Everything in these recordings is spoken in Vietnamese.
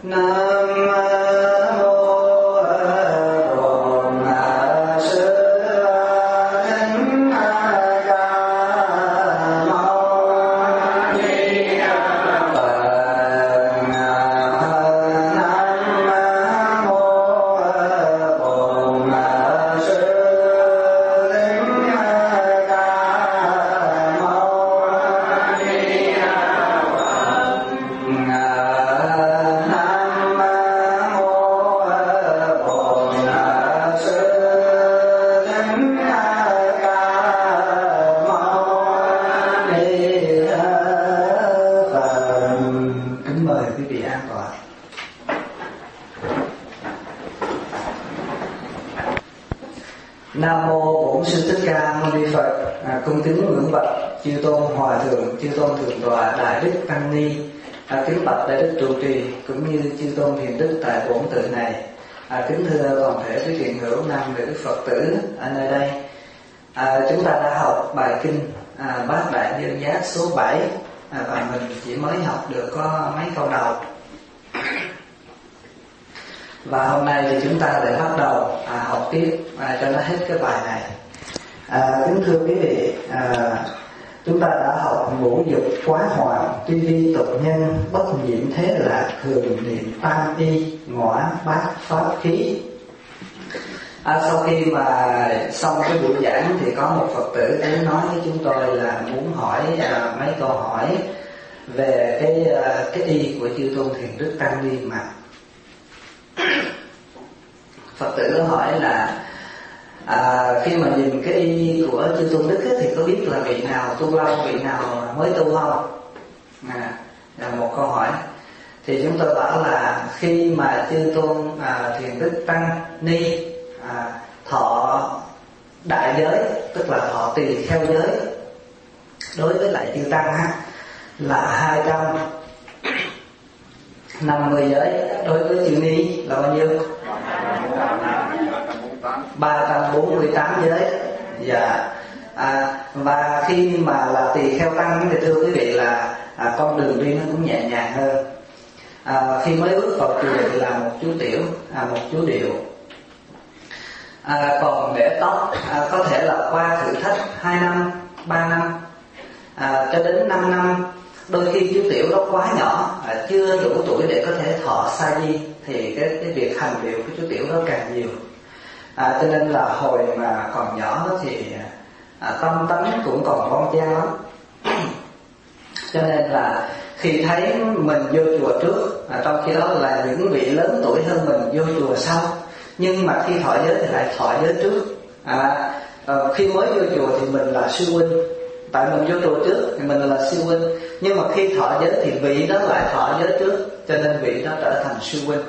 Nam mô Bổn Sư Thích Ca Mâu Ni Phật. Nam mô Bổn Sư Thích Ca Mâu Ni Nam mô Bổn Sư Thích Ca Mâu Ni Phật. Cung kính ngưỡng bạch chư tôn hòa thượng, chư tôn thượng tọa đại đức tăng ni, kính bạch đại đức trụ trì cũng như chư tôn thiền đức tại bổn tự này. Kính thưa toàn thể quý thiện hữu nam nữ Phật tử ở nơi đây. Chúng ta đã học bài kinh Bát Đại Nhân Giác số 7 và mình chỉ mới học được có mấy câu đầu. Và hôm nay thì chúng ta lại bắt đầu học tiếp cho nó hết cái bài này. Kính thưa quý vị, chúng ta đã học ngũ dục quá hoàng, tuy vi tục nhân, bất nhiễm thế lạc, thường niệm tam y, ngõa bát pháp khí. Sau khi mà xong cái buổi giảng thì có một Phật tử đến nói với chúng tôi là muốn hỏi mấy câu hỏi về cái y của chư tôn thiền đức tăng ni mà. Phật tử hỏi là khi mà nhìn cái y của chư tôn đức ấy, thì có biết là vị nào tu lâu, vị nào mới tu không? Là một câu hỏi. Thì chúng tôi bảo là khi mà chư tôn thiền đức tăng ni thọ đại giới, tức là thọ tỳ kheo giới đối với lại chư tăng là 250 giới, đối với chư ni là bao nhiêu? 348 giới. Và khi mà là tỳ kheo tăng thì thưa quý vị là con đường đi nó cũng nhẹ nhàng hơn. Khi mới bước vào chùa thì là một chú tiểu, một chú điệu. Còn để tóc có thể là qua thử thách 2 năm, 3 năm, cho đến 5 năm. Đôi khi chú tiểu đó quá nhỏ, chưa đủ tuổi để có thể thọ sa di, thì cái việc hành điệu của chú tiểu đó càng nhiều. Cho nên là hồi mà còn nhỏ đó thì tâm tánh cũng còn bon chen lắm. Cho nên là khi thấy mình vô chùa trước, trong khi đó là những vị lớn tuổi hơn mình vô chùa sau, nhưng mà khi thọ giới thì lại thọ giới trước. Khi mới vô chùa thì mình là sư huynh, tại mình vô chùa trước thì mình là sư huynh, nhưng mà khi thọ giới thì vị đó lại thọ giới trước, cho nên vị đó trở thành sư huynh.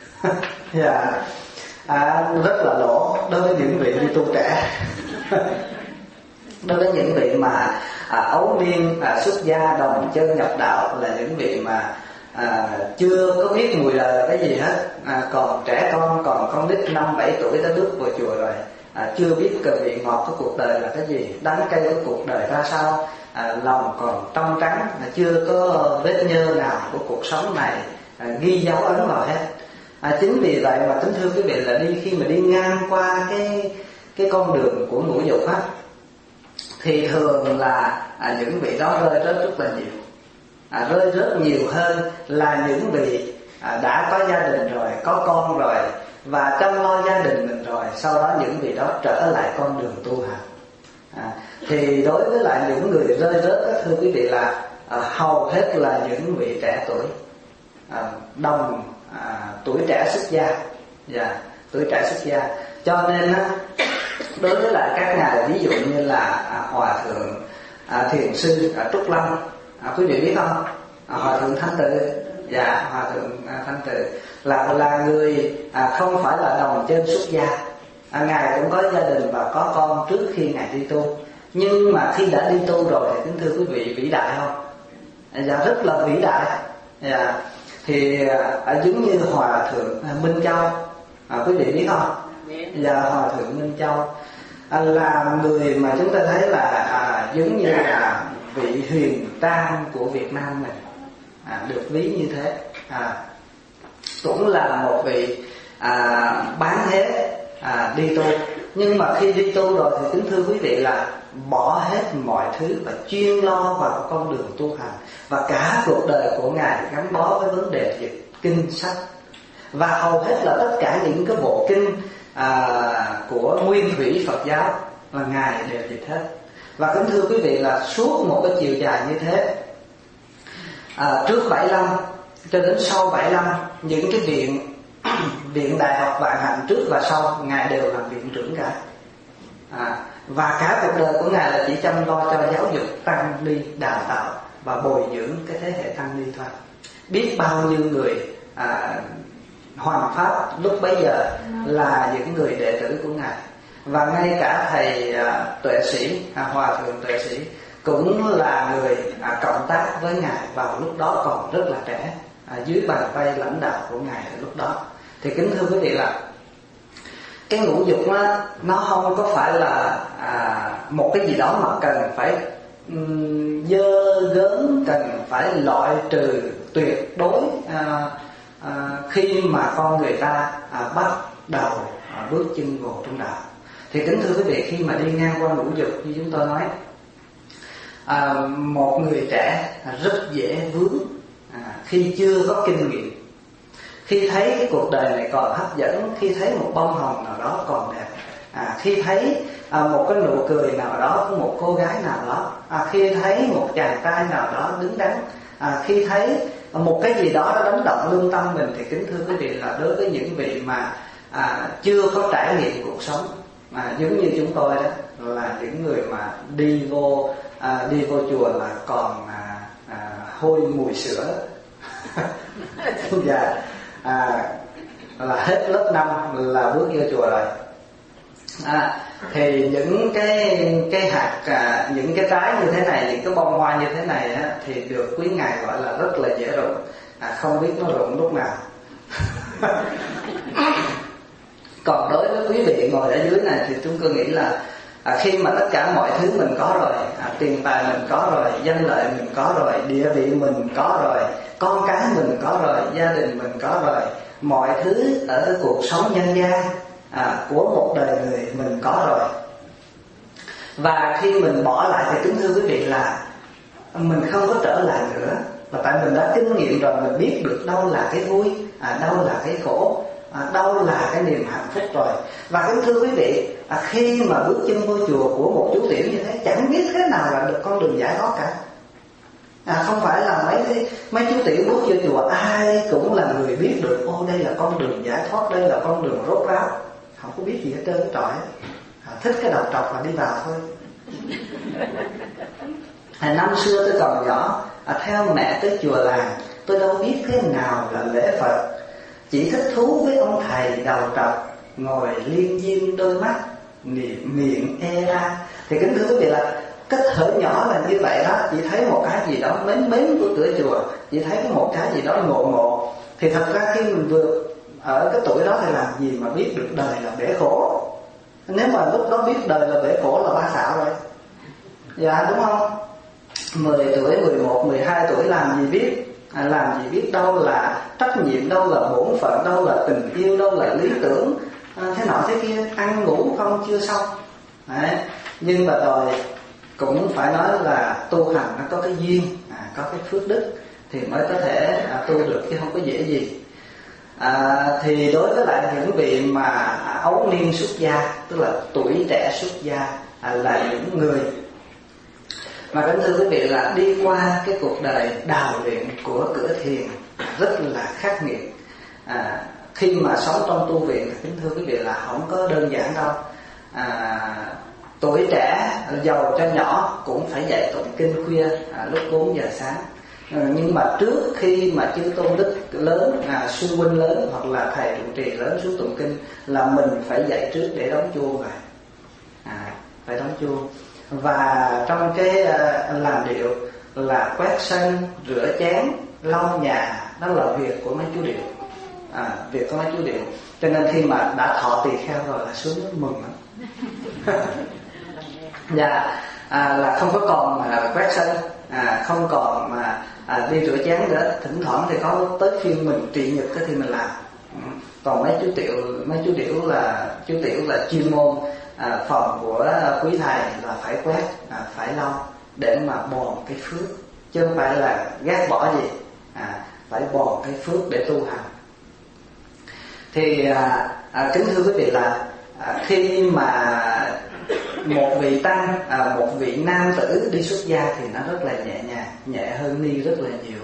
Rất là lỗ đối với những vị đi tu trẻ. Đối với những vị mà ấu niên xuất gia đồng chân nhập đạo là những vị mà chưa có biết mùi đời là cái gì hết, còn trẻ con, còn con nít 5-7 tuổi đã bước vào chùa rồi, chưa biết cái vị ngọt của cuộc đời là cái gì, đắng cay của cuộc đời ra sao, lòng còn trong trắng, chưa có vết nhơ nào của cuộc sống này ghi dấu ấn vào hết. Chính vì vậy mà kính thưa quý vị là khi mà đi ngang qua cái con đường của ngũ dục thì thường là những vị đó rơi rất là nhiều, rơi rất nhiều hơn là những vị đã có gia đình rồi, có con rồi và chăm lo gia đình mình rồi, sau đó những vị đó trở lại con đường tu hành. Thì đối với lại những người rơi rớt, thưa quý vị là hầu hết là những vị trẻ tuổi, đồng tuổi trẻ xuất gia, tuổi trẻ xuất gia. Cho nên đối với lại các ngài, ví dụ như là hòa thượng thiền sư Trúc Lâm, quý vị biết không? Hòa thượng Thanh Tự, hòa thượng Thanh Tự là người không phải là đồng chân xuất gia. Ngài cũng có gia đình và có con trước khi ngài đi tu, nhưng mà khi đã đi tu rồi thì kính thưa quý vị, vĩ đại không? Rất là vĩ đại. Thì giống như hòa thượng Minh Châu, quý vị biết không? Hòa thượng Minh Châu là người mà chúng ta thấy là giống như là vị Huyền Trang của Việt Nam mình, được ví như thế. cũng là một vị bán thế đi tu. Nhưng mà khi đi tu rồi thì kính thưa quý vị là bỏ hết mọi thứ và chuyên lo vào con đường tu hành. Và cả cuộc đời của Ngài gắn bó với vấn đề dịch kinh sách. Và hầu hết là tất cả những cái bộ kinh của nguyên thủy Phật giáo là Ngài đều dịch hết. Và kính thưa quý vị là suốt một cái chiều dài như thế, trước 75 cho đến sau 75, những cái viện đại học vạn hạnh trước và sau Ngài đều làm viện trưởng cả. Và cả cuộc đời của Ngài là chỉ chăm lo cho giáo dục tăng ni, đào tạo và bồi dưỡng cái thế hệ tăng ni thôi. Biết bao nhiêu người hoàng pháp lúc bấy giờ là những người đệ tử của Ngài. Và ngay cả thầy tuệ sĩ, hòa thượng tuệ sĩ cũng là người cộng tác với Ngài vào lúc đó còn rất là trẻ, dưới bàn tay lãnh đạo của Ngài lúc đó. Thì kính thưa quý vị là cái ngũ dục nó không có phải là một cái gì đó mà cần phải dơ gớm, cần phải loại trừ tuyệt đối khi mà con người ta bắt đầu bước chân vào trong đạo. Thì kính thưa quý vị, khi mà đi ngang qua ngũ dục như chúng tôi nói, một người trẻ rất dễ vướng khi chưa có kinh nghiệm, khi thấy cái cuộc đời này còn hấp dẫn, khi thấy một bông hồng nào đó còn đẹp, khi thấy một cái nụ cười nào đó của một cô gái nào đó, khi thấy một chàng trai nào đó đứng đắn, khi thấy một cái gì đó nó đánh động lương tâm mình, thì kính thưa quý vị là đối với những vị mà chưa có trải nghiệm cuộc sống, giống như chúng tôi đó, là những người mà đi vô chùa là còn hôi mùi sữa dạ, là hết lớp 5 là bước vô chùa rồi. Thì những cái hạt, những cái trái như thế này, những cái bông hoa như thế này thì được quý Ngài gọi là rất là dễ rụng, không biết nó rụng lúc nào. Còn đối với quý vị ngồi ở dưới này thì chúng tôi nghĩ là khi mà tất cả mọi thứ mình có rồi, tiền tài mình có rồi, danh lợi mình có rồi, địa vị mình có rồi, con cái mình có rồi, gia đình mình có rồi, mọi thứ ở cái cuộc sống nhân gian của một đời người mình có rồi. Và khi mình bỏ lại thì kính thưa quý vị là mình không có trở lại nữa. Và tại mình đã kinh nghiệm rồi, mình biết được đâu là cái vui, đâu là cái khổ, đâu là cái niềm hạnh phúc rồi. Và kính thưa quý vị, khi mà bước chân vô chùa của một chú tiểu như thế, chẳng biết thế nào là được con đường giải thoát cả. Không phải là mấy chú tiểu bước vô chùa ai cũng là người biết được ô đây là con đường giải thoát, đây là con đường rốt ráo. Không có biết gì hết trơn hết trọi, thích cái đầu trọc là đi vào thôi. Năm xưa tôi còn nhỏ, theo mẹ tới chùa làng, tôi đâu biết thế nào là lễ Phật, chỉ thích thú với ông thầy đầu trọc ngồi liêm diêm đôi mắt, miệng ra. Thì kính thưa quý vị là cái thở nhỏ là như vậy đó, chỉ thấy một cái gì đó mến mến của cửa chùa, chỉ thấy có một cái gì đó ngộ. Thì thật ra khi mình vượt ở cái tuổi đó thì làm gì mà biết được đời là bể khổ. Nếu mà lúc đó biết đời là bể khổ là ba xạo rồi, dạ đúng không? 10 tuổi, 11, 12 tuổi làm gì biết, làm gì biết đâu là trách nhiệm, đâu là bổn phận, đâu là tình yêu, đâu là lý tưởng, thế nọ thế kia, ăn ngủ không chưa xong. Đấy. Nhưng mà rồi cũng phải nói là tu hành nó có cái duyên, có cái phước đức thì mới có thể tu được, chứ không có dễ gì. Thì đối với lại những vị mà ấu niên xuất gia, tức là tuổi trẻ xuất gia, là những người mà kính thưa quý vị là đi qua cái cuộc đời đào luyện của cửa thiền rất là khắc nghiệt. Khi mà sống trong tu viện thì kính thưa quý vị là không có đơn giản đâu. Tuổi trẻ giàu cho nhỏ cũng phải dạy tụng kinh khuya lúc 4 giờ sáng. Nhưng mà trước khi mà chư tôn đức lớn, sư huynh lớn hoặc là thầy trụ trì lớn xuống tụng kinh là mình phải dạy trước để đóng chuông rồi, phải đóng chuông. Và trong cái làm điệu là quét sân, rửa chén, lau nhà, đó là việc của mấy chú điệu, việc của mấy chú điệu. Cho nên khi mà đã thọ tỳ kheo rồi là xuống nước mừng lắm. Dạ, là không có còn quét sân, không còn mà đi rửa chén nữa, thỉnh thoảng thì có tới phiên mình trị nhật thì mình làm. Còn mấy chú tiểu là chuyên môn phòng của quý thầy là phải quét, phải lau để mà bòn cái phước, chứ không phải là gác bỏ gì, phải bòn cái phước để tu hành. Thì kính thưa quý vị là khi mà một vị tăng, một vị nam tử đi xuất gia thì nó rất là nhẹ nhàng, nhẹ hơn ni rất là nhiều.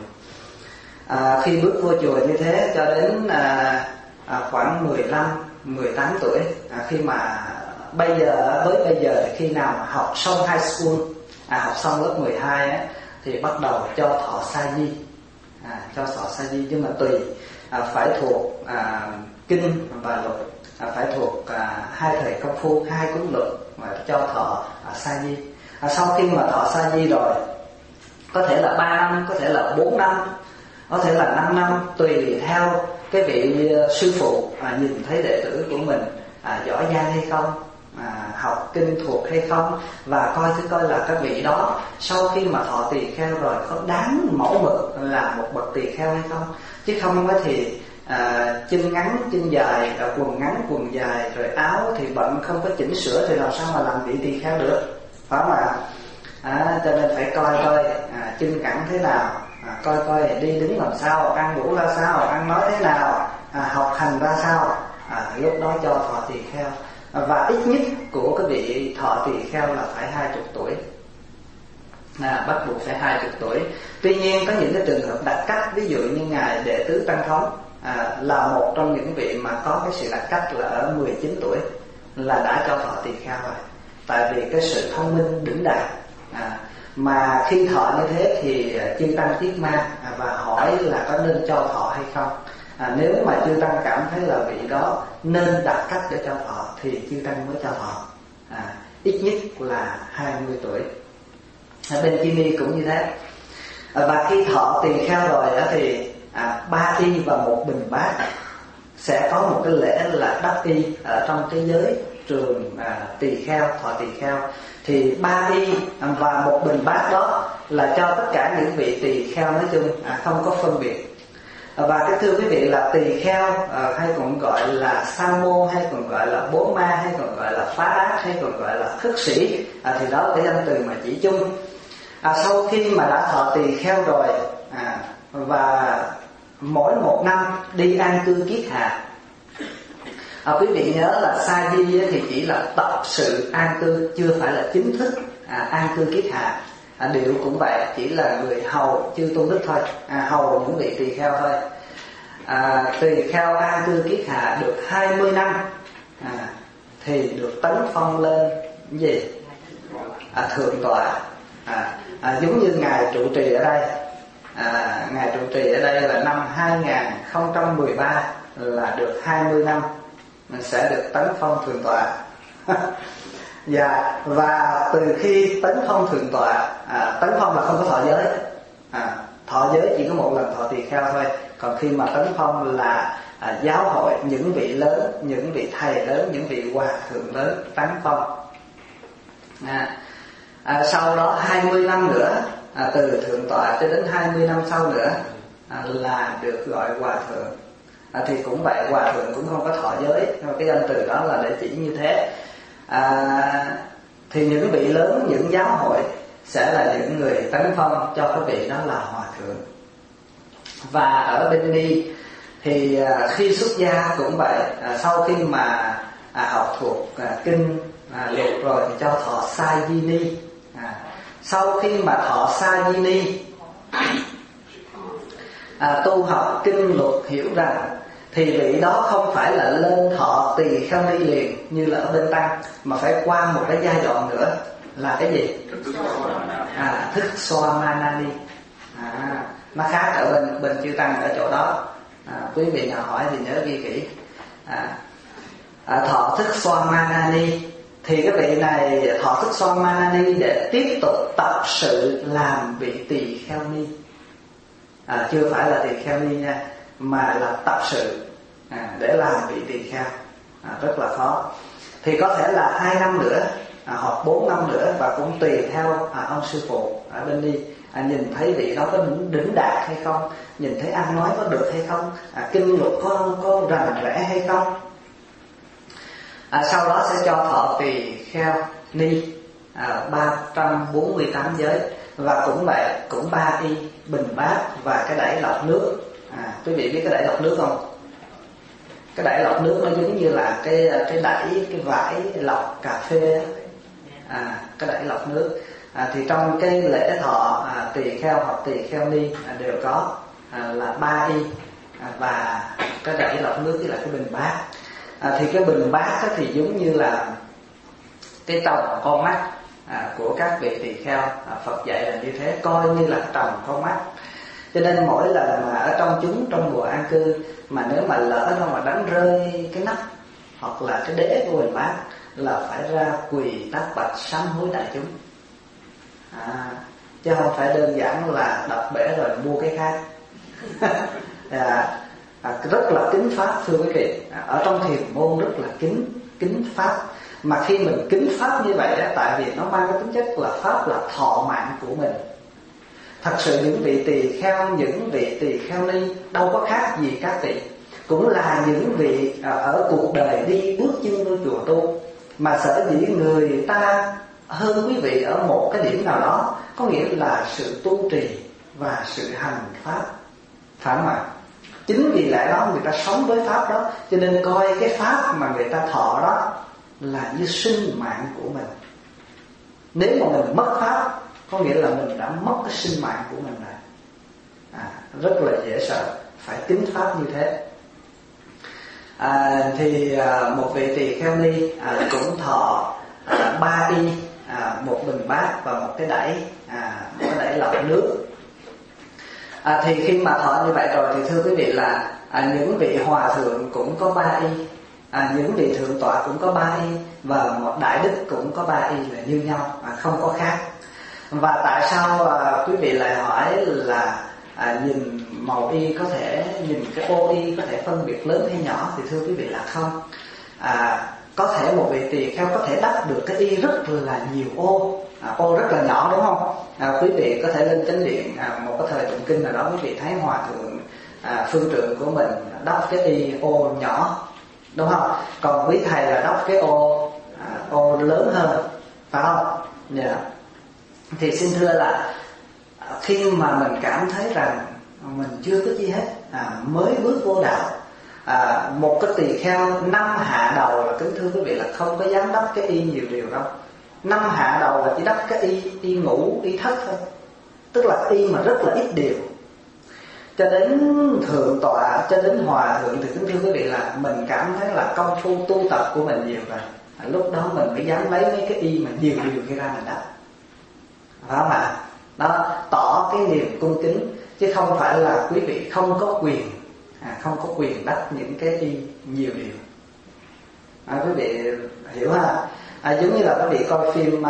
Khi bước vô chùa như thế cho đến khoảng 15-18 tuổi, khi mà bây giờ khi nào mà học xong high school, học xong lớp 12 á, thì bắt đầu cho thọ sa di, nhưng mà tùy, phải thuộc kinh và luật, phải thuộc hai thầy công phu, hai cuốn luật mà cho thọ sa di. Sau khi mà thọ sa di rồi, có thể là 3 năm, có thể là 4 năm, có thể là 5 năm, tùy theo cái vị sư phụ nhìn thấy đệ tử của mình giỏi giang hay không, học kinh thuộc hay không, và coi là các vị đó sau khi mà thọ tỳ kheo rồi có đáng mẫu mực là một bậc tỳ kheo hay không. Chứ không thì chân ngắn chân dài, quần ngắn quần dài, rồi áo thì bận không có chỉnh sửa thì làm sao mà làm vị tỳ kheo được, phải không ạ? Cho nên phải coi chân cẳng thế nào, coi đi đứng làm sao, ăn ngủ ra sao, ăn nói thế nào, học hành ra sao, lúc đó cho thọ tỳ kheo. Và ít nhất của cái vị thọ tỳ kheo là phải 20 tuổi, bắt buộc phải 20 tuổi. Tuy nhiên có những cái trường hợp đặc cách, ví dụ như ngài Đệ Tứ Tăng Thống là một trong những vị mà có cái sự đặc cách là ở 19 tuổi là đã cho thọ tỳ kheo rồi, tại vì cái sự thông minh đỉnh đạt. Mà khi thọ như thế thì chư tăng Tiết Ma và hỏi là có nên cho thọ hay không. Nếu mà chư tăng cảm thấy là vị đó nên đặt cách để cho thọ thì chư tăng mới cho thọ, ít nhất là 20 tuổi. Bên Chi Ni cũng như thế. Và khi thọ tỳ kheo rồi thì 3 y và 1 bình bát. Sẽ có một cái lễ là đắp y ở trong cái giới trường tỳ kheo, thọ tỳ kheo. Thì 3 y và 1 bình bát đó là cho tất cả những vị tỳ kheo nói chung, không có phân biệt. Và cái thưa quý vị là tỳ kheo hay còn gọi là sa môn, hay còn gọi là bố ma, hay còn gọi là phá ác, hay còn gọi là khất sĩ, thì đó là cái danh từ mà chỉ chung. Sau khi mà đã thọ tỳ kheo rồi, và mỗi 1 năm đi an cư kiết hạ. Quý vị nhớ là sa di thì chỉ là tập sự an cư, chưa phải là chính thức an cư kiết hạ. Điệu cũng vậy, chỉ là người hầu chư tôn đức thôi, hầu những vị tỳ kheo thôi. Tỳ kheo an cư kiết hạ được 20 năm thì được tấn phong lên gì? Thượng tọa. Giống như ngài trụ trì ở đây, ngài trụ trì ở đây là năm 2013 là được 20 năm sẽ được tấn phong thượng tọa. Và từ khi tấn phong thượng tọa, tấn phong là không có thọ giới, thọ giới chỉ có 1 lần thọ tỳ kheo thôi. Còn khi mà tấn phong là giáo hội những vị lớn, những vị thầy lớn, những vị hòa thượng lớn tấn phong. Sau đó 20 năm nữa, từ thượng tọa cho đến 20 năm sau nữa là được gọi hòa thượng. Thì cũng vậy, hòa thượng cũng không có thọ giới, cái danh từ đó là để chỉ như thế. Thì những vị lớn, những giáo hội sẽ là những người tấn phong cho các vị đó là hòa thượng. Và ở bên Ni thì khi xuất gia cũng vậy, sau khi mà học thuộc kinh luật rồi thì cho thọ sa di ni. Sau khi mà thọ sa di ni, tu học kinh luật hiểu rằng thì vị đó không phải là lên thọ tỳ kheo ni liền như là ở bên tăng, mà phải qua một cái giai đoạn nữa là cái gì? Thức xoa manani. Nó khác ở bên chư tăng ở chỗ đó. Quý vị nào hỏi thì nhớ ghi kỹ. Thọ thức xoa manani thì cái vị này thọ thức xoa manani để tiếp tục tập sự làm vị tỳ kheo ni. Chưa phải là tỳ kheo ni nha, mà là tập sự để làm vị tỳ kheo. Rất là khó. Thì có thể là 2 năm nữa, hoặc 4 năm nữa, và cũng tùy theo ông sư phụ ở bên Ni nhìn thấy vị đó có đỉnh đạt hay không, nhìn thấy ăn nói có được hay không, kinh luật có rành rẽ hay không. Sau đó sẽ cho thọ tỳ kheo ni 348 giới, và cũng vậy, cũng 3 y bình bát và cái đẩy lọc nước. Quý vị biết cái đẩy lọc nước không? Cái đẩy lọc nước nó giống như là cái đẩy, cái vải lọc cà phê, cái đẩy lọc nước. Thì trong cái lễ thọ tỳ kheo hoặc tỳ kheo ni đều có là 3 y và cái đẩy lọc nước, với lại cái bình bát. Thì cái bình bát thì giống như là cái tròng con mắt của các vị tỳ kheo. Phật dạy là như thế, coi như là tròng con mắt. Cho nên mỗi lần mà ở trong mùa an cư, mà nếu mà lỡ đâu mà đánh rơi cái nắp hoặc là cái đế của bình bát, là phải ra quỳ tát bạch sám hối đại chúng, chứ không phải đơn giản là đập bể rồi mua cái khác. Rất là kính pháp thưa quý vị. Ở trong thiền môn rất là kính pháp. Mà khi mình kính pháp như vậy tại vì nó mang cái tính chất là pháp là thọ mạng của mình. Thật sự những vị tỳ kheo, những vị tỳ kheo ni đâu có khác gì các vị, cũng là những vị ở cuộc đời đi bước chân vô chùa tu. Mà sở dĩ người ta hơn quý vị ở một cái điểm nào đó, có nghĩa là sự tu trì và sự hành pháp, phải không ạ? Chính vì lẽ đó người ta sống với pháp đó, cho nên coi cái pháp mà người ta thọ đó là như sinh mạng của mình. Nếu mà mình mất pháp, có nghĩa là mình đã mất cái sinh mạng của mình rồi. Rất là dễ sợ, phải kính pháp như thế. Thì một vị tỳ kheo ni cũng thọ 3 y, một bình bát và một cái đẩy lọc nước. Thì khi mà thọ như vậy rồi thì thưa quý vị là những vị hòa thượng cũng có 3 y, những vị thượng tọa cũng có 3 y, và một đại đức cũng có 3 y là như nhau, không có khác. Và tại sao quý vị lại hỏi là nhìn màu y có thể, nhìn cái ô y có thể phân biệt lớn hay nhỏ, thì thưa quý vị là không. Có thể một vị tỳ kheo có thể đắp được cái y rất là nhiều ô rất là nhỏ, đúng không? Quý vị có thể lên chánh điện một cái thời tụng kinh nào đó, quý vị thấy hòa thượng phương trượng của mình đắp cái y ô nhỏ, đúng không? Còn quý thầy là đắp cái ô lớn hơn, phải không? Thì xin thưa là khi mà mình cảm thấy rằng mình chưa có chi hết, mới bước vô đạo, một cái tỳ kheo 5 hạ đầu là kính thưa quý vị là không có dám đắp cái y nhiều điều đâu. 5 hạ đầu là chỉ đắp cái y ngũ, y thất thôi, tức là y mà rất là ít điều. Cho đến thượng tọa, cho đến hòa thượng thì kính thưa quý vị là mình cảm thấy là công phu tu tập của mình nhiều rồi, lúc đó mình mới dám lấy mấy cái y mà nhiều điều kia ra mình đắp, phải không ạ? Đó, tỏ cái niềm cung kính, chứ không phải là quý vị không có quyền đắp những cái y nhiều điều. Quý vị hiểu ha? Giống như là quý vị coi phim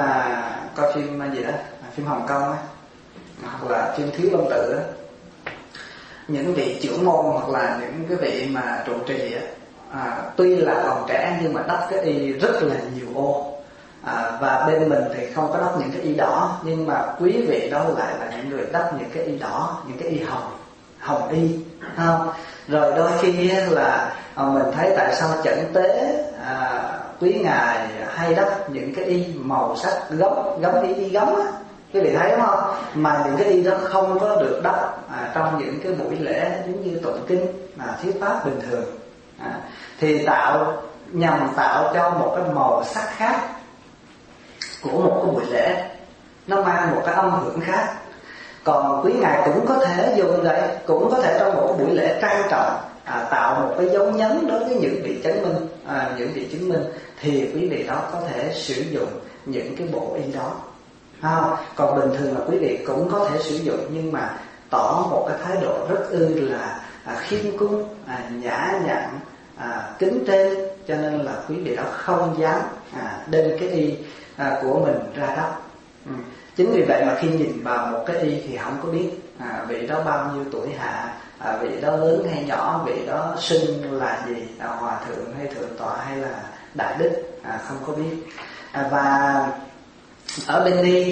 gì đó, phim Hồng Kông á, hoặc là phim Thiếu Lâm Tự á, những vị trưởng môn hoặc là những cái vị mà trụ trì á, tuy là còn trẻ nhưng mà đắp cái y rất là nhiều ô. Và bên mình thì không có đắp những cái y đỏ, nhưng mà quý vị đó lại là những người đắp những cái y đỏ, những cái y hồng y, không? Rồi đôi khi là mình thấy tại sao chẩn tế quý ngài hay đắp những cái y màu sắc gấm y gấm á, quý vị thấy đúng không? Mà những cái y đó không có được đắp trong những cái buổi lễ giống như tụng kinh thuyết pháp bình thường, thì nhằm tạo cho một cái màu sắc khác của một cái buổi lễ, nó mang một cái âm hưởng khác. Còn quý ngài cũng có thể dùng vậy, cũng có thể trong một cái buổi lễ trang trọng tạo một cái dấu nhấn đối với những vị chứng minh, thì quý vị đó có thể sử dụng những cái bộ y đó. Còn bình thường là quý vị cũng có thể sử dụng, nhưng mà tỏ một cái thái độ rất là khiêm cung, nhã nhặn, kính trên, cho nên là quý vị đó không dám đem cái y của mình ra đắp. Chính vì vậy mà khi nhìn vào một cái y thì không có biết vị đó bao nhiêu tuổi hạ, vị đó lớn hay nhỏ, vị đó xưng là gì, hòa thượng hay thượng tọa hay là đại đức, không có biết. Và ở bên ni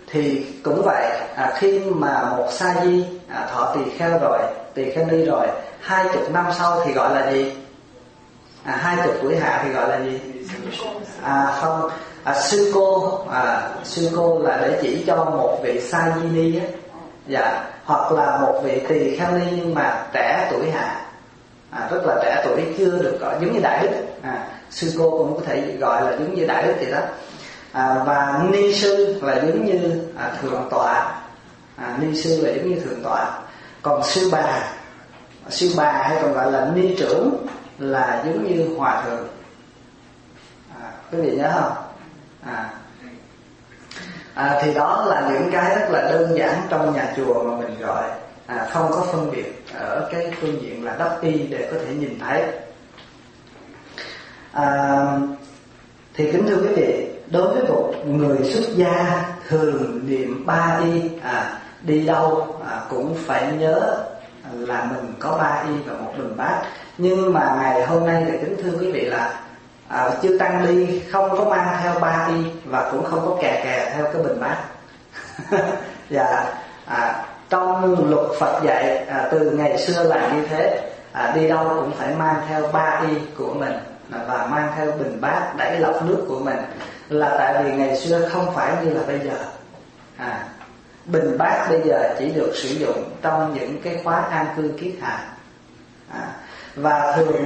thì cũng vậy, khi mà một sa di thọ tỳ kheo rồi, tỳ kheo ni rồi, 20 năm sau thì gọi là gì? 20 tuổi hạ thì gọi là gì? Không, sư cô là để chỉ cho một vị sa di ni á, dạ, hoặc là một vị tỳ kheo ni nhưng mà trẻ tuổi hạ, rất là trẻ tuổi, chưa được gọi, giống như đại đức. Sư cô cũng có thể gọi là giống như đại đức vậy đó. Và ni sư là giống như thượng tọa, ni sư là giống như thượng tọa. Còn sư bà hay còn gọi là ni trưởng là giống như hòa thượng. Quý vị nhớ không? Thì đó là những cái rất là đơn giản trong nhà chùa mà mình gọi, không có phân biệt ở cái phương diện là đắp y để có thể nhìn thấy. Thì kính thưa quý vị, đối với một người xuất gia thường niệm 3 y, đi đâu cũng phải nhớ là mình có 3 y và một bình bát. Nhưng mà ngày hôm nay thì kính thưa quý vị là chư tăng đi không có mang theo 3 y và cũng không có kè theo cái bình bát. Và trong luật Phật dạy từ ngày xưa là như thế, đi đâu cũng phải mang theo 3 y của mình và mang theo bình bát đẩy lọc nước của mình, là tại vì ngày xưa không phải như là bây giờ. Bình bát bây giờ chỉ được sử dụng trong những cái khóa an cư kiết hạ. Và thường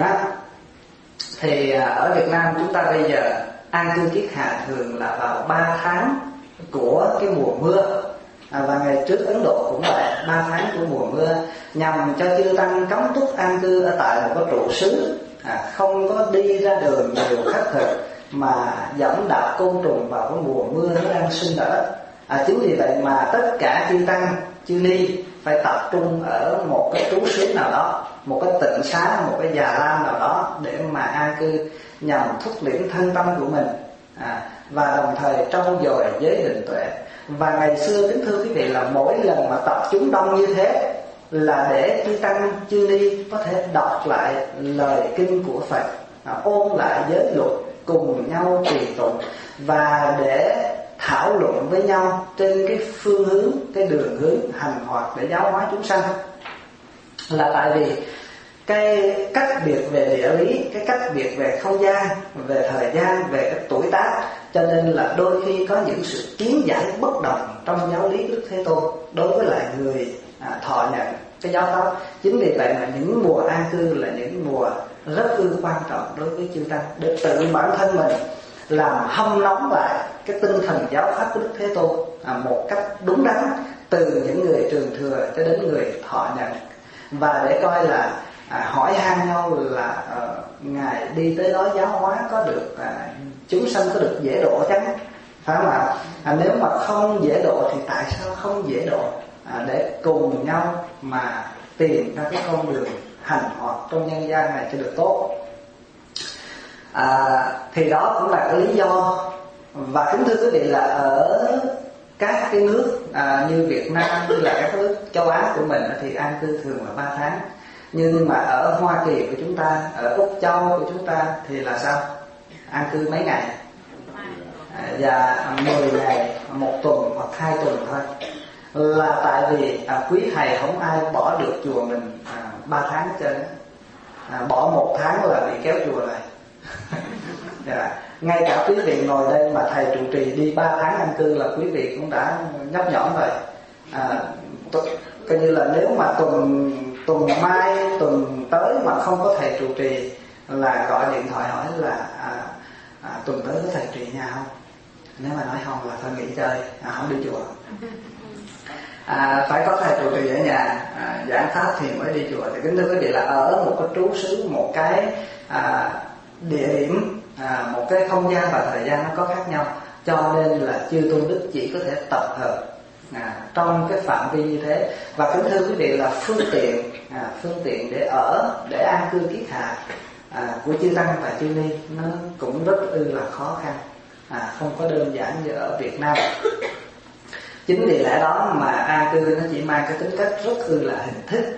thì ở Việt Nam chúng ta bây giờ an cư kiết hạ thường là vào 3 tháng của cái mùa mưa. Và ngày trước Ấn Độ cũng vậy, 3 tháng của mùa mưa, nhằm cho chư tăng cấm túc an cư ở tại một cái trụ xứ, không có đi ra đường nhiều khất thực mà dẫm đạp côn trùng vào cái mùa mưa nó đang sinh nở. Chính vì vậy mà tất cả chư tăng chư ni phải tập trung ở một cái trú xứ nào đó, một cái tịnh xá, một cái già lam nào đó để mà an cư, nhằm thúc liễm thân tâm của mình, và đồng thời trau dồi giới định tuệ. Và ngày xưa kính thưa quý vị là mỗi lần mà tập chúng đông như thế là để chư tăng chư ni có thể đọc lại lời kinh của Phật, ôn lại giới luật, cùng nhau trì tụng và để thảo luận với nhau trên cái phương hướng, cái đường hướng hành hoạt để giáo hóa chúng sanh. Là tại vì cái cách biệt về địa lý, cái cách biệt về không gian, về thời gian, về cái tuổi tác, cho nên là đôi khi có những sự kiến giải bất đồng trong giáo lý Đức Thế Tôn đối với lại người thọ nhận cái giáo pháp. Chính vì vậy mà những mùa an cư là những mùa rất quan trọng đối với chư tăng, để tự bản thân mình làm hâm nóng lại cái tinh thần giáo pháp của Đức Thế Tôn một cách đúng đắn, từ những người truyền thừa cho đến người thọ nhận, và để coi là hỏi han nhau là ngài đi tới đó giáo hóa có được chúng sanh có được dễ độ chăng? Phải không ạ? Nếu mà không dễ độ thì tại sao không dễ độ? Để cùng nhau mà tìm ra cái con đường hành hoạt trong nhân gian này cho được tốt. Thì đó cũng là cái lý do. Và kính thưa quý vị là ở các cái nước như Việt Nam, như là các nước châu Á của mình thì an cư thường là 3 tháng. Nhưng mà ở Hoa Kỳ của chúng ta, ở Úc Châu của chúng ta thì là sao? An cư mấy ngày? Và 10 ngày, 1 tuần hoặc 2 tuần thôi. Là tại vì quý thầy không ai bỏ được chùa mình 3 tháng hết trơn. Bỏ 1 tháng là bị kéo chùa lại. Ngay cả quý vị ngồi đây mà thầy trụ trì đi 3 tháng an cư là quý vị cũng đã nhấp nhõm rồi. Coi như là nếu mà tuần mai, tuần tới mà không có thầy trụ trì là gọi điện thoại hỏi là tuần tới có thầy trụ nhà không? Nếu mà nói không là thôi nghỉ chơi, không đi chùa. Phải có thầy trụ trì ở nhà giảng pháp thì mới đi chùa. Thì kính thưa quý vị là ở một cái trú xứ, một cái địa điểm, một cái không gian và thời gian nó có khác nhau, cho nên là chư tôn đức chỉ có thể tập hợp trong cái phạm vi như thế. Và kính thưa quý vị là phương tiện để ở, để an cư kiết hạ của chư tăng và chư ni nó cũng rất là khó khăn, không có đơn giản như ở Việt Nam. Chính vì lẽ đó mà an cư nó chỉ mang cái tính cách rất là hình thức,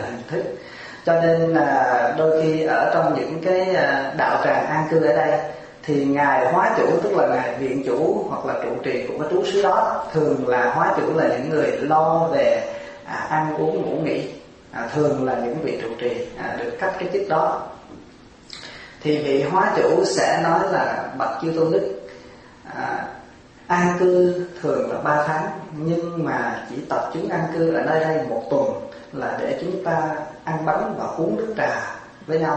cho nên đôi khi ở trong những cái đạo tràng an cư ở đây thì ngài hóa chủ, tức là ngài viện chủ hoặc là trụ trì của cái trú xứ đó, thường là hóa chủ là những người lo về ăn uống ngủ nghỉ, thường là những vị trụ trì được cấp cái chức đó. Thì vị hóa chủ sẽ nói là bạch chư tôn đức, an cư thường là 3 tháng, nhưng mà chỉ tập trung an cư ở nơi đây 1 tuần là để chúng ta ăn bánh và uống nước trà với nhau.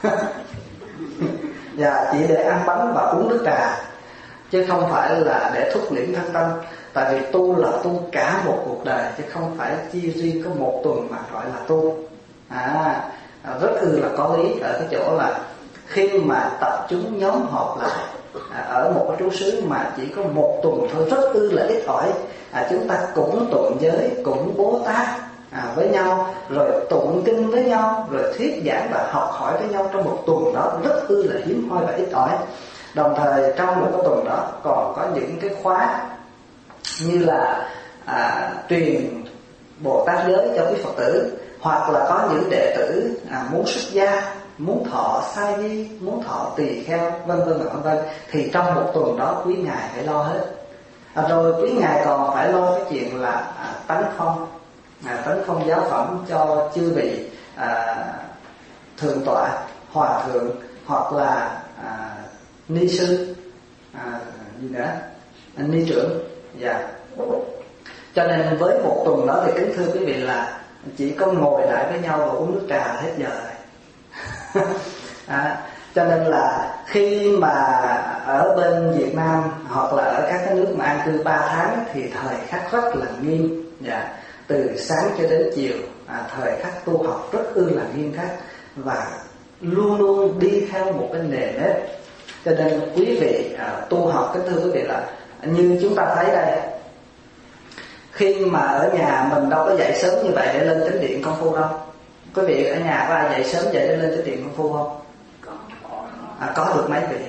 Và chỉ để ăn bánh và uống nước trà, chứ không phải là để thúc liễm thân tâm. Tại vì tu là tu cả một cuộc đời, chứ không phải chia riêng có 1 tuần mà gọi là tu. Rất là có lý ở cái chỗ là khi mà tập trung nhóm họp lại ở một cái trú xứ mà chỉ có 1 tuần thôi, rất là ít ỏi, chúng ta cũng tụng giới, cũng Bố Tát với nhau, rồi tụng kinh với nhau, rồi thuyết giảng và học hỏi với nhau trong 1 tuần đó, rất là hiếm hoi và ít ỏi. Đồng thời trong một cái tuần đó còn có những cái khóa như là truyền Bồ Tát giới cho quý Phật tử, hoặc là có những đệ tử muốn xuất gia, muốn thọ sa di, muốn thọ tỳ kheo, vân vân và vân vân, thì trong 1 tuần đó quý ngài phải lo hết. Rồi quý ngài còn phải lo cái chuyện là tấn phong giáo phẩm cho chư vị thượng tọa, hòa thượng, hoặc là ni sư, gì nữa, ni trưởng. Dạ. Cho nên với 1 tuần đó thì kính thưa quý vị là chỉ có ngồi lại với nhau và uống nước trà hết giờ rồi. Cho nên là khi mà ở bên Việt Nam hoặc là ở các cái nước mà an cư 3 tháng thì thời khắc rất là nghiêm. Dạ. Từ sáng cho đến chiều, thời khắc tu học rất là nghiêm khắc và luôn luôn đi theo một cái nề nếp. Cho nên quý vị tu học, kính thưa quý vị, là như chúng ta thấy đây, khi mà ở nhà mình đâu có dậy sớm như vậy để lên chánh điện công phu đâu. Quý vị ở nhà có ai dậy sớm dậy để lên chánh điện công phu không? Có được mấy vị?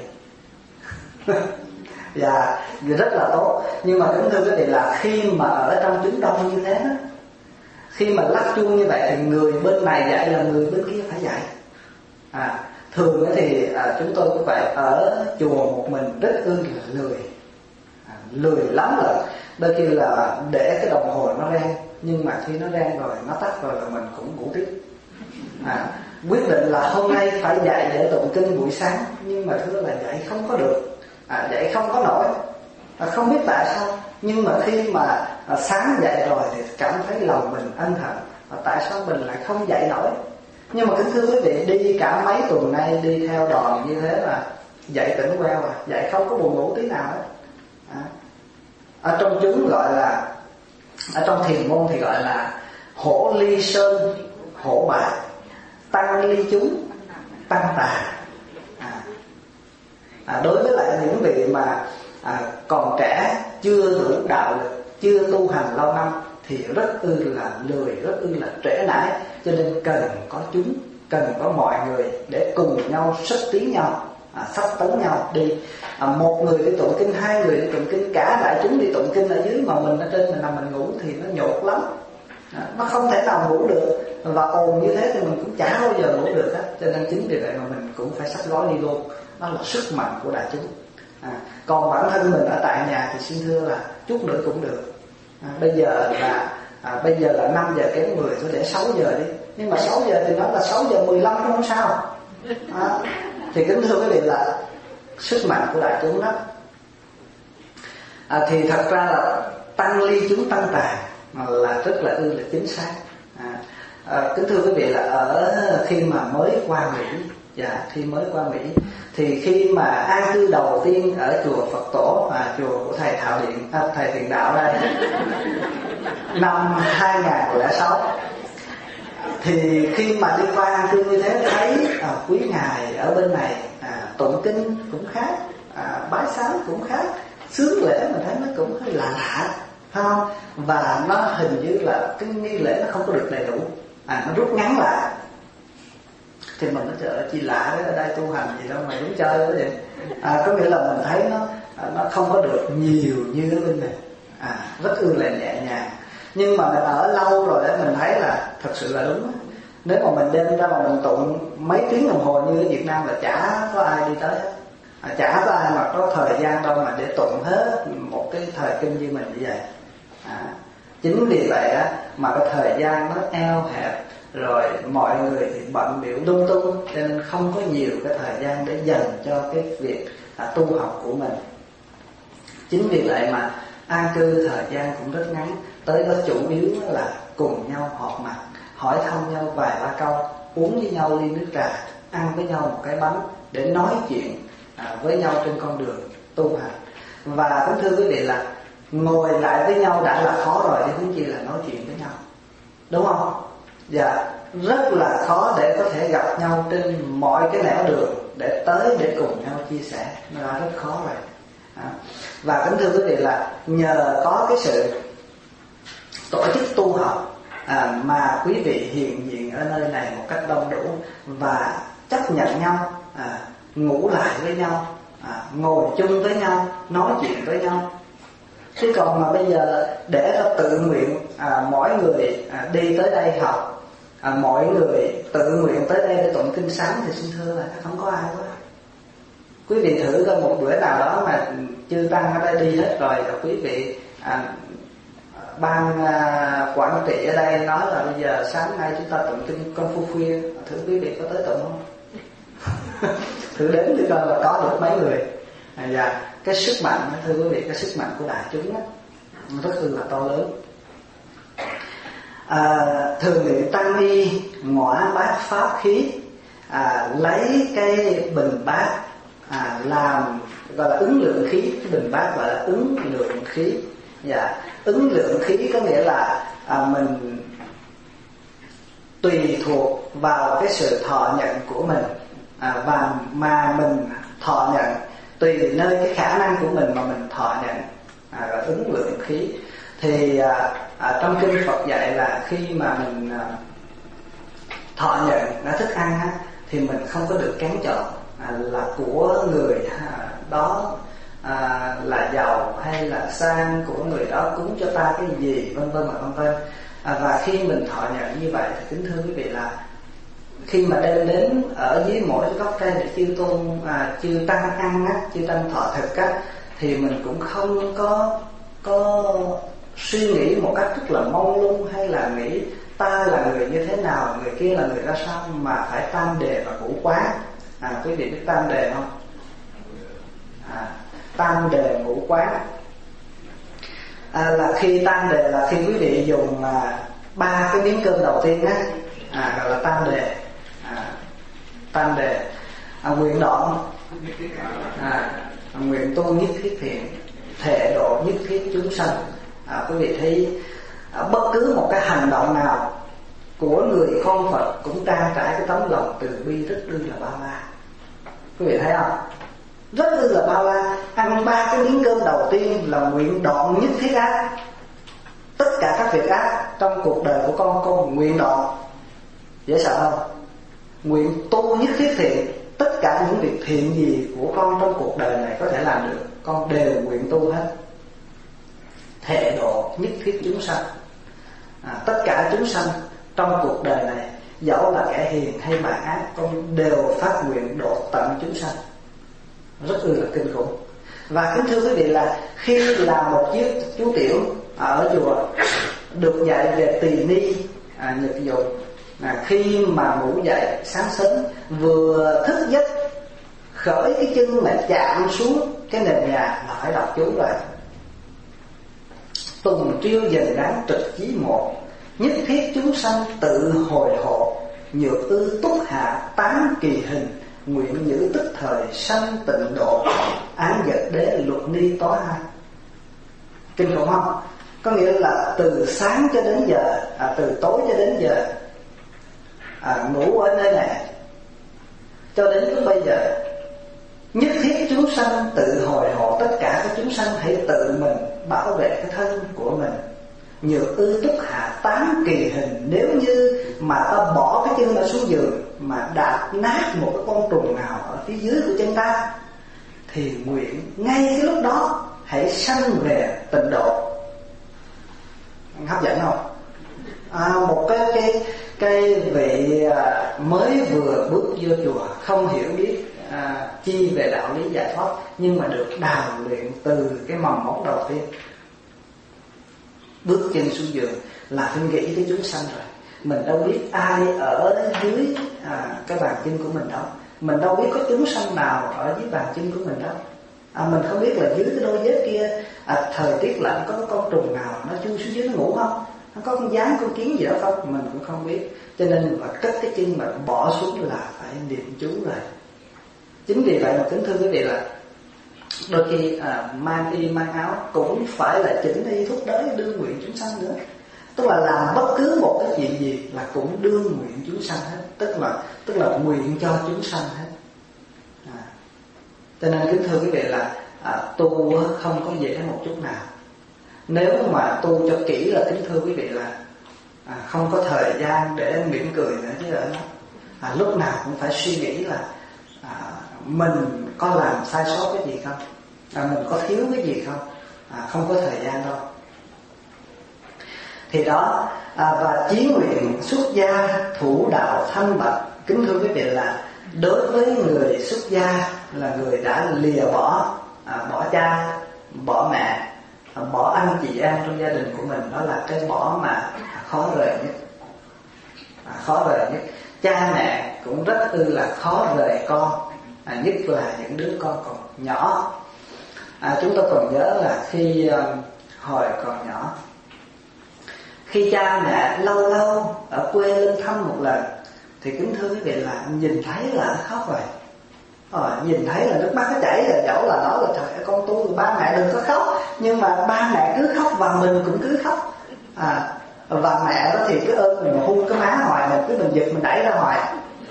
Dạ, rất là tốt. Nhưng mà kính thưa quý vị là khi mà ở trong chúng đông như thế đó, khi mà lắc chuông như vậy thì người bên này dạy là người bên kia phải dạy. Thường thì chúng tôi cũng vậy, ở chùa một mình rất là lười lắm rồi. Đôi khi là để cái đồng hồ nó reng, nhưng mà khi nó reng rồi, nó tắt rồi là mình cũng ngủ tiếp. Quyết định là hôm nay phải dạy để tụng kinh buổi sáng, nhưng mà thưa là dạy không có được, dạy không có nổi, không biết tại sao. Nhưng mà khi mà sáng dạy rồi thì cảm thấy lòng mình ân hận, tại sao mình lại không dạy nổi. Nhưng mà kính thưa quý vị, đi cả mấy tuần nay đi theo đoàn như thế là dạy tỉnh queo dạy không có buồn ngủ tí nào hết. Ở trong chúng gọi là, ở trong thiền môn thì gọi là hổ ly sơn hổ bạc, tăng ly chúng tăng tà. Đối với lại những vị mà còn trẻ, chưa hưởng đạo lực, chưa tu hành lâu năm thì rất là lười, rất là trễ nải. Cho nên cần có chúng, cần có mọi người để cùng nhau xúc tiến nhau, sắp tấn nhau đi. Một người đi tụng kinh, 2 người đi tụng kinh, cả đại chúng đi tụng kinh ở dưới mà mình ở trên mình nằm mình ngủ thì nó nhột lắm. Nó không thể nào ngủ được, và ồn như thế thì mình cũng chả bao giờ ngủ được hết. Cho nên chính vì vậy mà mình cũng phải xách gói đi luôn. Đó là sức mạnh của đại chúng. Còn bản thân mình ở tại nhà thì xin thưa là chút nữa cũng được. Bây giờ là 5 giờ kém 10 thôi, để 6 giờ đi. Nhưng mà 6 giờ thì nó là 6 giờ 15 không sao. Thì kính thưa quý vị là sức mạnh của đại chúng đó. Thì thật ra là tăng ly chúng tăng tà là rất là chính xác. Kính thưa quý vị là ở khi mà mới qua Mỹ, khi mới qua Mỹ, thì khi mà an cư đầu tiên ở chùa Phật Tổ, chùa của thầy Thảo Điện, thầy Thiện Đạo đây, năm 2006, thì khi mà đi qua an cư như thế thấy quý ngài ở bên này tụng kinh cũng khác, bái sám cũng khác, sướng lễ mình thấy nó cũng hơi lạ lạ, phải không? Và nó hình như là cái nghi lễ nó không có được đầy đủ, nó rút ngắn lại. Thì mình nói trời ơi chi lạ đấy, ở đây tu hành gì đâu mà đúng chơi đó vậy. Có nghĩa là mình thấy nó không có được nhiều như ở bên này, rất là nhẹ nhàng. Nhưng mà mình ở lâu rồi để mình thấy là thật sự là đúng. Nếu mà mình đem ra mà mình tụng mấy tiếng đồng hồ như ở Việt Nam là chả có ai đi tới hết. Chả có ai mà có thời gian đâu mà để tụng hết một cái thời kinh như mình như vậy. Chính vì vậy á, mà cái thời gian nó eo hẹp, rồi mọi người thì bận bịu lung tung, cho nên không có nhiều cái thời gian để dành cho cái việc tu học của mình. Chính vì vậy mà an cư thời gian cũng rất ngắn, tới đó chủ yếu là cùng nhau họp mặt, hỏi thăm nhau vài ba câu, uống với nhau ly nước trà, ăn với nhau một cái bánh để nói chuyện với nhau trên con đường tu hành. Và cũng thưa quý vị là ngồi lại với nhau đã là khó rồi, thì huống chi là nói chuyện với nhau, đúng không? Dạ, rất là khó để có thể gặp nhau trên mọi cái nẻo đường để tới để cùng nhau chia sẻ, nó là rất khó rồi. Và kính thưa quý vị là nhờ có cái sự tổ chức tu học mà quý vị hiện diện ở nơi này một cách đông đủ và chấp nhận nhau, ngủ lại với nhau, ngồi chung với nhau, nói chuyện với nhau. Chứ còn mà bây giờ để cho tự nguyện mỗi người đi tới đây học, mọi người tự nguyện tới đây để tụng kinh sáng thì xin thưa là không có ai quá. Quý vị thử coi một bữa nào đó mà chư tăng ở đây đi hết rồi, quý vị ban quản trị ở đây nói là bây giờ sáng nay chúng ta tụng kinh Công Phu Khuya, thử quý vị có tới tụng không? Thử đến thử coi là có được mấy người. Và cái sức mạnh, thưa quý vị, cái sức mạnh của đại chúng đó, rất là to lớn. Thường niệm tăng ni ngõa bát pháp khí, lấy cái bình bát làm gọi là ứng lượng khí. Cái bình bát gọi là ứng lượng khí. Ứng lượng khí có nghĩa là mình tùy thuộc vào cái sự thọ nhận của mình, và mà mình thọ nhận tùy nơi cái khả năng của mình mà mình thọ nhận, là ứng lượng khí. Thì trong kinh Phật dạy là khi mà mình thọ nhận thức ăn thì mình không có được kén chọn là của người đó là giàu hay là sang, của người đó cúng cho ta cái gì, vân vân và vân vân. Và khi mình thọ nhận như vậy thì kính thưa quý vị là khi mà đem đến ở dưới mỗi cái gốc cây để chư tôn chư tăng ăn chư tăng thọ thực thì mình cũng không có suy nghĩ một cách rất là mông lung, hay là nghĩ ta là người như thế nào, người kia là người ra sao, mà phải tam đề và ngũ quán. Quý vị biết tam đề không? Tam đề ngũ quán là khi tam đề là khi quý vị dùng 3 cái miếng cơm đầu tiên gọi là tam đề. Tam đề nguyện đoạn, nguyện tu nhất thiết thiện, thệ độ nhất thiết chúng sanh. Quý vị thấy bất cứ một cái hành động nào của người con Phật cũng trang trải cái tấm lòng từ bi rất là bao la. Quý vị thấy không? Rất là bao la. Ăn 3 cái miếng cơm đầu tiên là nguyện đoạn nhất thiết ác. Tất cả các việc ác trong cuộc đời của con nguyện đoạn. Dễ sợ không? Nguyện tu nhất thiết thiện. Tất cả những việc thiện gì của con trong cuộc đời này có thể làm được, con đều nguyện tu hết. Thệ độ nhất thiết chúng sanh. Tất cả chúng sanh trong cuộc đời này, dẫu là kẻ hiền hay bạn ác, con đều phát nguyện độ tận chúng sanh. Rất là kinh khủng. Và kính thưa quý vị là khi làm một chiếc chú tiểu ở chùa được dạy về tỳ ni nhật dụng, khi mà ngủ dậy sáng sớm vừa thức giấc khởi cái chân mà chạm xuống cái nền nhà là phải đọc chú rồi. Tùng triêu dần đáng trực chí một, nhất thiết chúng sanh tự hồi hộ, nhược ư túc hạ tán kỳ hình, nguyện giữ tức thời sanh tịnh độ, án vật đế luật ni tối hai. Kinh khủng không? Có nghĩa là từ sáng cho đến giờ, từ tối cho đến giờ, ngủ ở nơi này cho đến lúc bây giờ, nhất thiết chúng sanh tự hồi hộ. Tất cả các chúng sanh hãy tự mình bảo vệ cái thân của mình. Nhược ư túc hạ tán kỳ hình, nếu như mà ta bỏ cái chân ta xuống giường mà đạp nát một cái con trùng nào ở phía dưới của chân ta, thì nguyện ngay cái lúc đó hãy sanh về tịnh độ. Hấp dẫn không? Một cái vị mới vừa bước vô chùa, không hiểu biết chi về đạo lý giải thoát, nhưng mà được đào luyện từ cái mầm móng đầu tiên. Bước chân xuống giường là phải nghĩ tới chúng sanh rồi. Mình đâu biết ai ở dưới cái bàn chân của mình đâu. Mình đâu biết có chúng sanh nào ở dưới bàn chân của mình đâu. Mình không biết là dưới cái đôi dép kia thời tiết lạnh có con trùng nào nó chui xuống dưới nó ngủ không, nó có con gián con kiến gì đó không, mình cũng không biết. Cho nên mà cất cái chân mà bỏ xuống là phải niệm chú rồi. Chính vì vậy mà kính thưa quý vị là đôi khi mang y mang áo cũng phải là chỉnh y thúc đới đương nguyện chúng sanh nữa. Tức là làm bất cứ một cái chuyện gì là cũng đương nguyện chúng sanh hết, tức là nguyện cho chúng sanh hết. Cho nên kính thưa quý vị là tu không có dễ một chút nào. Nếu mà tu cho kỹ là kính thưa quý vị là không có thời gian để mỉm cười nữa chứ ở đó. Lúc nào cũng phải suy nghĩ là mình có làm sai sót cái gì không, mình có thiếu cái gì không, không có thời gian đâu. Thì đó, và chí nguyện xuất gia thủ đạo thanh bạch. Kính thưa quý vị là đối với người xuất gia là người đã lìa bỏ cha, bỏ mẹ, bỏ anh chị em trong gia đình của mình. Đó là cái bỏ mà khó rời nhất. Khó rời nhất. Cha mẹ cũng rất là khó rời con, nhất là những đứa con còn nhỏ. Chúng tôi còn nhớ là khi hồi còn nhỏ, khi cha mẹ lâu lâu ở quê lên thăm một lần, thì kính thưa quý vị là nhìn thấy là nó khóc rồi. Nhìn thấy là nước mắt nó chảy rồi, dẫu là nói là trời ơi con tôi ba mẹ đừng có khóc, nhưng mà ba mẹ cứ khóc và mình cũng cứ khóc. Và mẹ đó thì cứ ôm mình hôn cái má hoài, mình cứ mình giật mình đẩy ra hoài.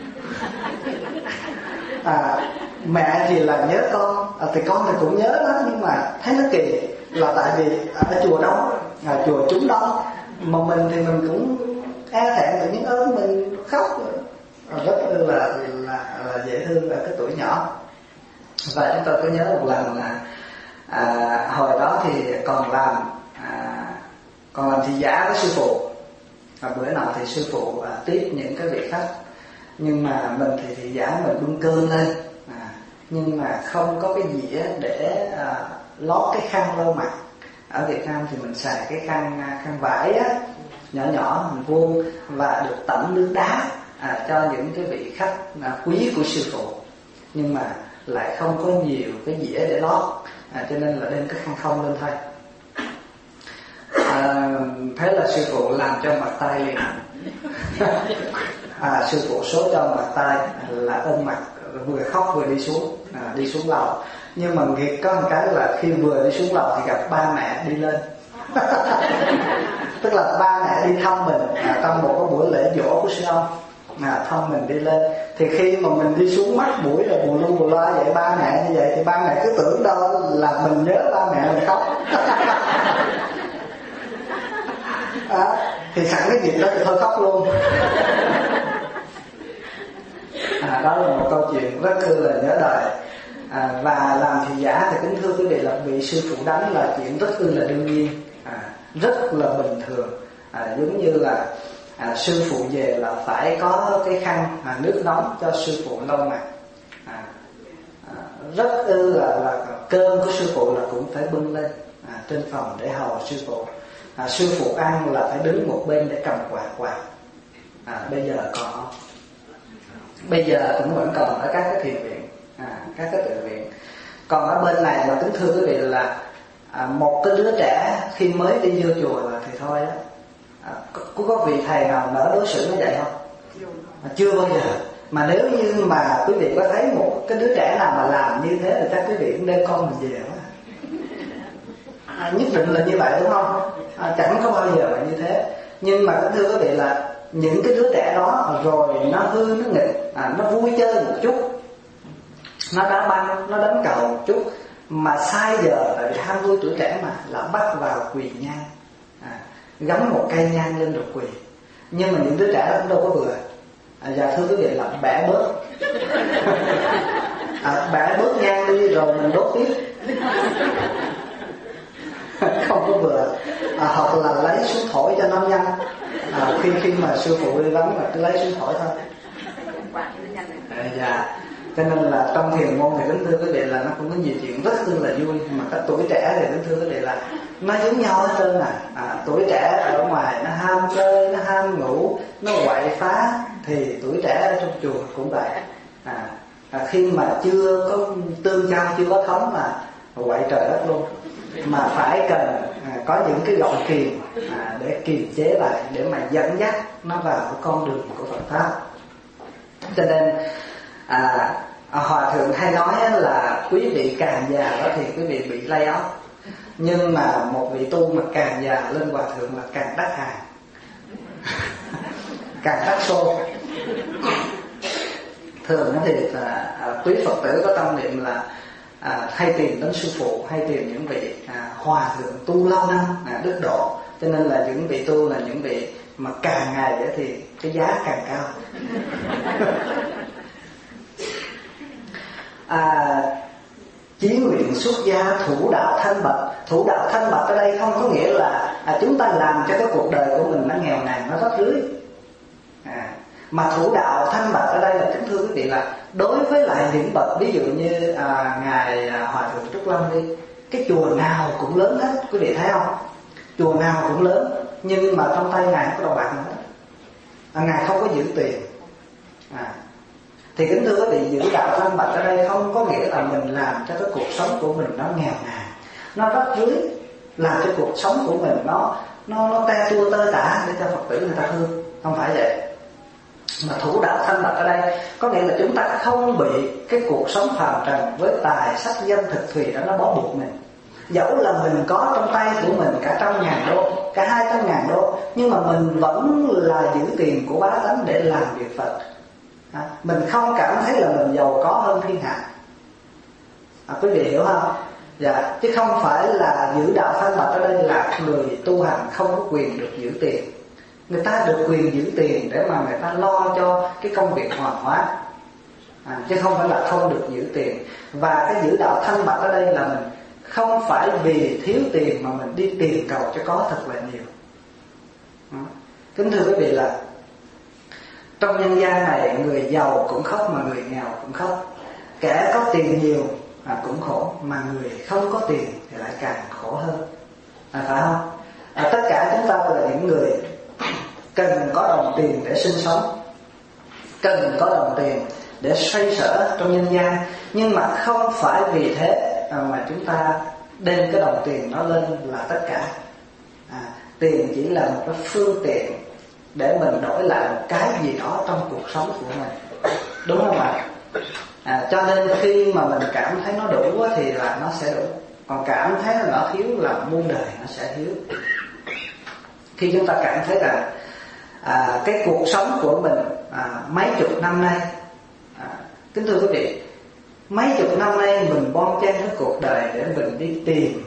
Mẹ thì là nhớ con, thì con thì cũng nhớ lắm, nhưng mà thấy nó kỳ là tại vì ở chùa đông, chùa chúng đông, mà mình thì mình cũng e thẹn tự nhiên ôm mình khóc, rất là dễ thương ở cái tuổi nhỏ. Và chúng tôi có nhớ một lần là hồi đó thì còn làm thị giả với sư phụ. Bữa nào thì sư phụ tiếp những cái vị khách, nhưng mà mình thì thị giả mình bưng cơm lên, nhưng mà không có cái dĩa để lót cái khăn lau mặt. Ở Việt Nam thì mình xài cái khăn vải á, nhỏ nhỏ mình vuông, và được tẩm nước đá cho những cái vị khách quý của sư phụ, nhưng mà lại không có nhiều cái dĩa để lót, cho nên là đem cái khăn không lên thôi. Thế là sư phụ làm cho mặt tay liền. Sư phụ số cho mặt tay là ôm mặt, vừa khóc vừa đi xuống lầu. Nhưng mà nghiệt có một cái là khi vừa đi xuống lầu thì gặp ba mẹ đi lên. Tức là ba mẹ đi thăm mình trong một cái buổi lễ giỗ của sư ông, thăm mình đi lên. Thì khi mà mình đi xuống mắt mũi là bù lu bù loa vậy, ba mẹ như vậy, thì ba mẹ cứ tưởng đâu là mình nhớ ba mẹ mình khóc. Thì sẵn cái dịp đó thì thôi khóc luôn. Đó là một câu chuyện rất là nhớ đời. Và làm thị giả thì kính thưa quý vị là bị sư phụ đánh là chuyện rất là đương nhiên, rất là bình thường. Giống như là sư phụ về là phải có cái khăn nước nóng cho sư phụ lau mặt. Rất là cơm của sư phụ là cũng phải bưng lên trên phòng để hầu sư phụ. Sư phụ ăn là phải đứng một bên để cầm quạt. Bây giờ còn không? Bây giờ cũng vẫn còn ở các cái thiền viện, các cái tự viện. Còn ở bên này mà kính thưa quý vị là một cái đứa trẻ khi mới đi vô chùa là thì thôi á. Có vị thầy nào nỡ đối xử nó vậy không? Chưa bao giờ. Mà nếu như mà quý vị có thấy một cái đứa trẻ nào mà làm như thế thì chắc quý vị cũng đem con mình về quá. Nhất định là như vậy đúng không? Chẳng có bao giờ là như thế. Nhưng mà kính thưa quý vị là những cái đứa trẻ đó rồi nó hư nó nghịch, nó vui chơi một chút, nó đá banh, nó đánh cầu một chút, mà sai giờ tại vì 20 tuổi trẻ mà là bắt vào quỳ nhang, gắm một cây nhang lên rồi quỳ. Nhưng mà những đứa trẻ đó cũng đâu có vừa. Dạ thưa quý vị là bẻ bớt. Bẻ bớt nhang đi rồi mình đốt tiếp. Không có vừa. Hoặc là lấy xuống thổi cho nó nhanh. Khi mà sư phụ đi vắng là cứ lấy xuống thổi thôi. Dạ. Cho nên là trong thiền môn thì kính thưa quý vị là nó cũng có nhiều chuyện rất là vui, mà các tuổi trẻ thì kính thưa quý vị là nó giống nhau hết trơn tuổi trẻ ở ngoài nó ham chơi, nó ham ngủ, nó quậy phá, thì tuổi trẻ ở trong chùa cũng vậy. Khi mà chưa có tương giao, chưa có thống mà quậy trời đất luôn, mà phải cần có những cái gọng kìm để kiềm chế lại, để mà dẫn dắt nó vào cái con đường của Phật pháp. Cho nên Hòa thượng hay nói là quý vị càng già đó thì quý vị bị lay off, nhưng mà một vị tu mà càng già lên Hòa thượng là càng đắt hàng, càng đắt xô. Thường thì quý Phật tử có tâm niệm là hay tìm đến sư phụ, hay tìm những vị hòa thượng tu lâu năm đức độ. Cho nên là những vị tu là những vị mà càng ngày vậy thì cái giá càng cao. Chí nguyện xuất gia thủ đạo thanh bạch. Thủ đạo thanh bạch ở đây không có nghĩa là chúng ta làm cho cái cuộc đời của mình nó nghèo nàn, nó rách rưới. Mà thủ đạo thanh bạch ở đây là kính thưa quý vị là đối với lại những bậc ví dụ như ngài Hòa thượng Trúc Lâm đi, cái chùa nào cũng lớn hết, quý vị thấy không? Chùa nào cũng lớn, nhưng mà trong tay ngài không có đồng bạc nữa, ngài không có giữ tiền. Thì kính thưa quý vị, giữ đạo thanh bạch ở đây không có nghĩa là mình làm cho cái cuộc sống của mình nó nghèo nàn, nó rách rưới, làm cho cuộc sống của mình nó te tua tơi tả để cho Phật tử người ta thương. Không phải vậy. Mà thủ đạo thanh bạch ở đây có nghĩa là chúng ta không bị cái cuộc sống phàm trần với tài sắc danh thực thùy đó nó bó buộc mình. Dẫu là mình có trong tay của mình cả 100.000 đô, cả 200.000 đô, nhưng mà mình vẫn là giữ tiền của bá tánh để làm việc Phật. Mình không cảm thấy là mình giàu có hơn thiên hạ. Quý vị hiểu không? Dạ, chứ không phải là giữ đạo thanh bạch ở đây là người tu hành không có quyền được giữ tiền. Người ta được quyền giữ tiền để mà người ta lo cho cái công việc hoàn hóa, chứ không phải là không được giữ tiền. Và cái giữ đạo thanh bạch ở đây là mình không phải vì thiếu tiền mà mình đi tìm cầu cho có thật là nhiều. Kính thưa quý vị là trong nhân gian này, người giàu cũng khóc mà người nghèo cũng khóc. Kẻ có tiền nhiều cũng khổ, mà người không có tiền thì lại càng khổ hơn, phải không? Tất cả chúng ta là những người cần có đồng tiền để sinh sống, cần có đồng tiền để xoay sở trong nhân gian. Nhưng mà không phải vì thế mà chúng ta đem cái đồng tiền nó lên là tất cả. Tiền chỉ là một cái phương tiện để mình đổi lại một cái gì đó trong cuộc sống của mình, đúng không ạ? Cho nên khi mà mình cảm thấy nó đủ thì là nó sẽ đủ, còn cảm thấy là nó thiếu là muôn đời nó sẽ thiếu. Khi chúng ta cảm thấy rằng cái cuộc sống của mình mấy chục năm nay, kính thưa quý vị, mấy chục năm nay mình bon chen cái cuộc đời để mình đi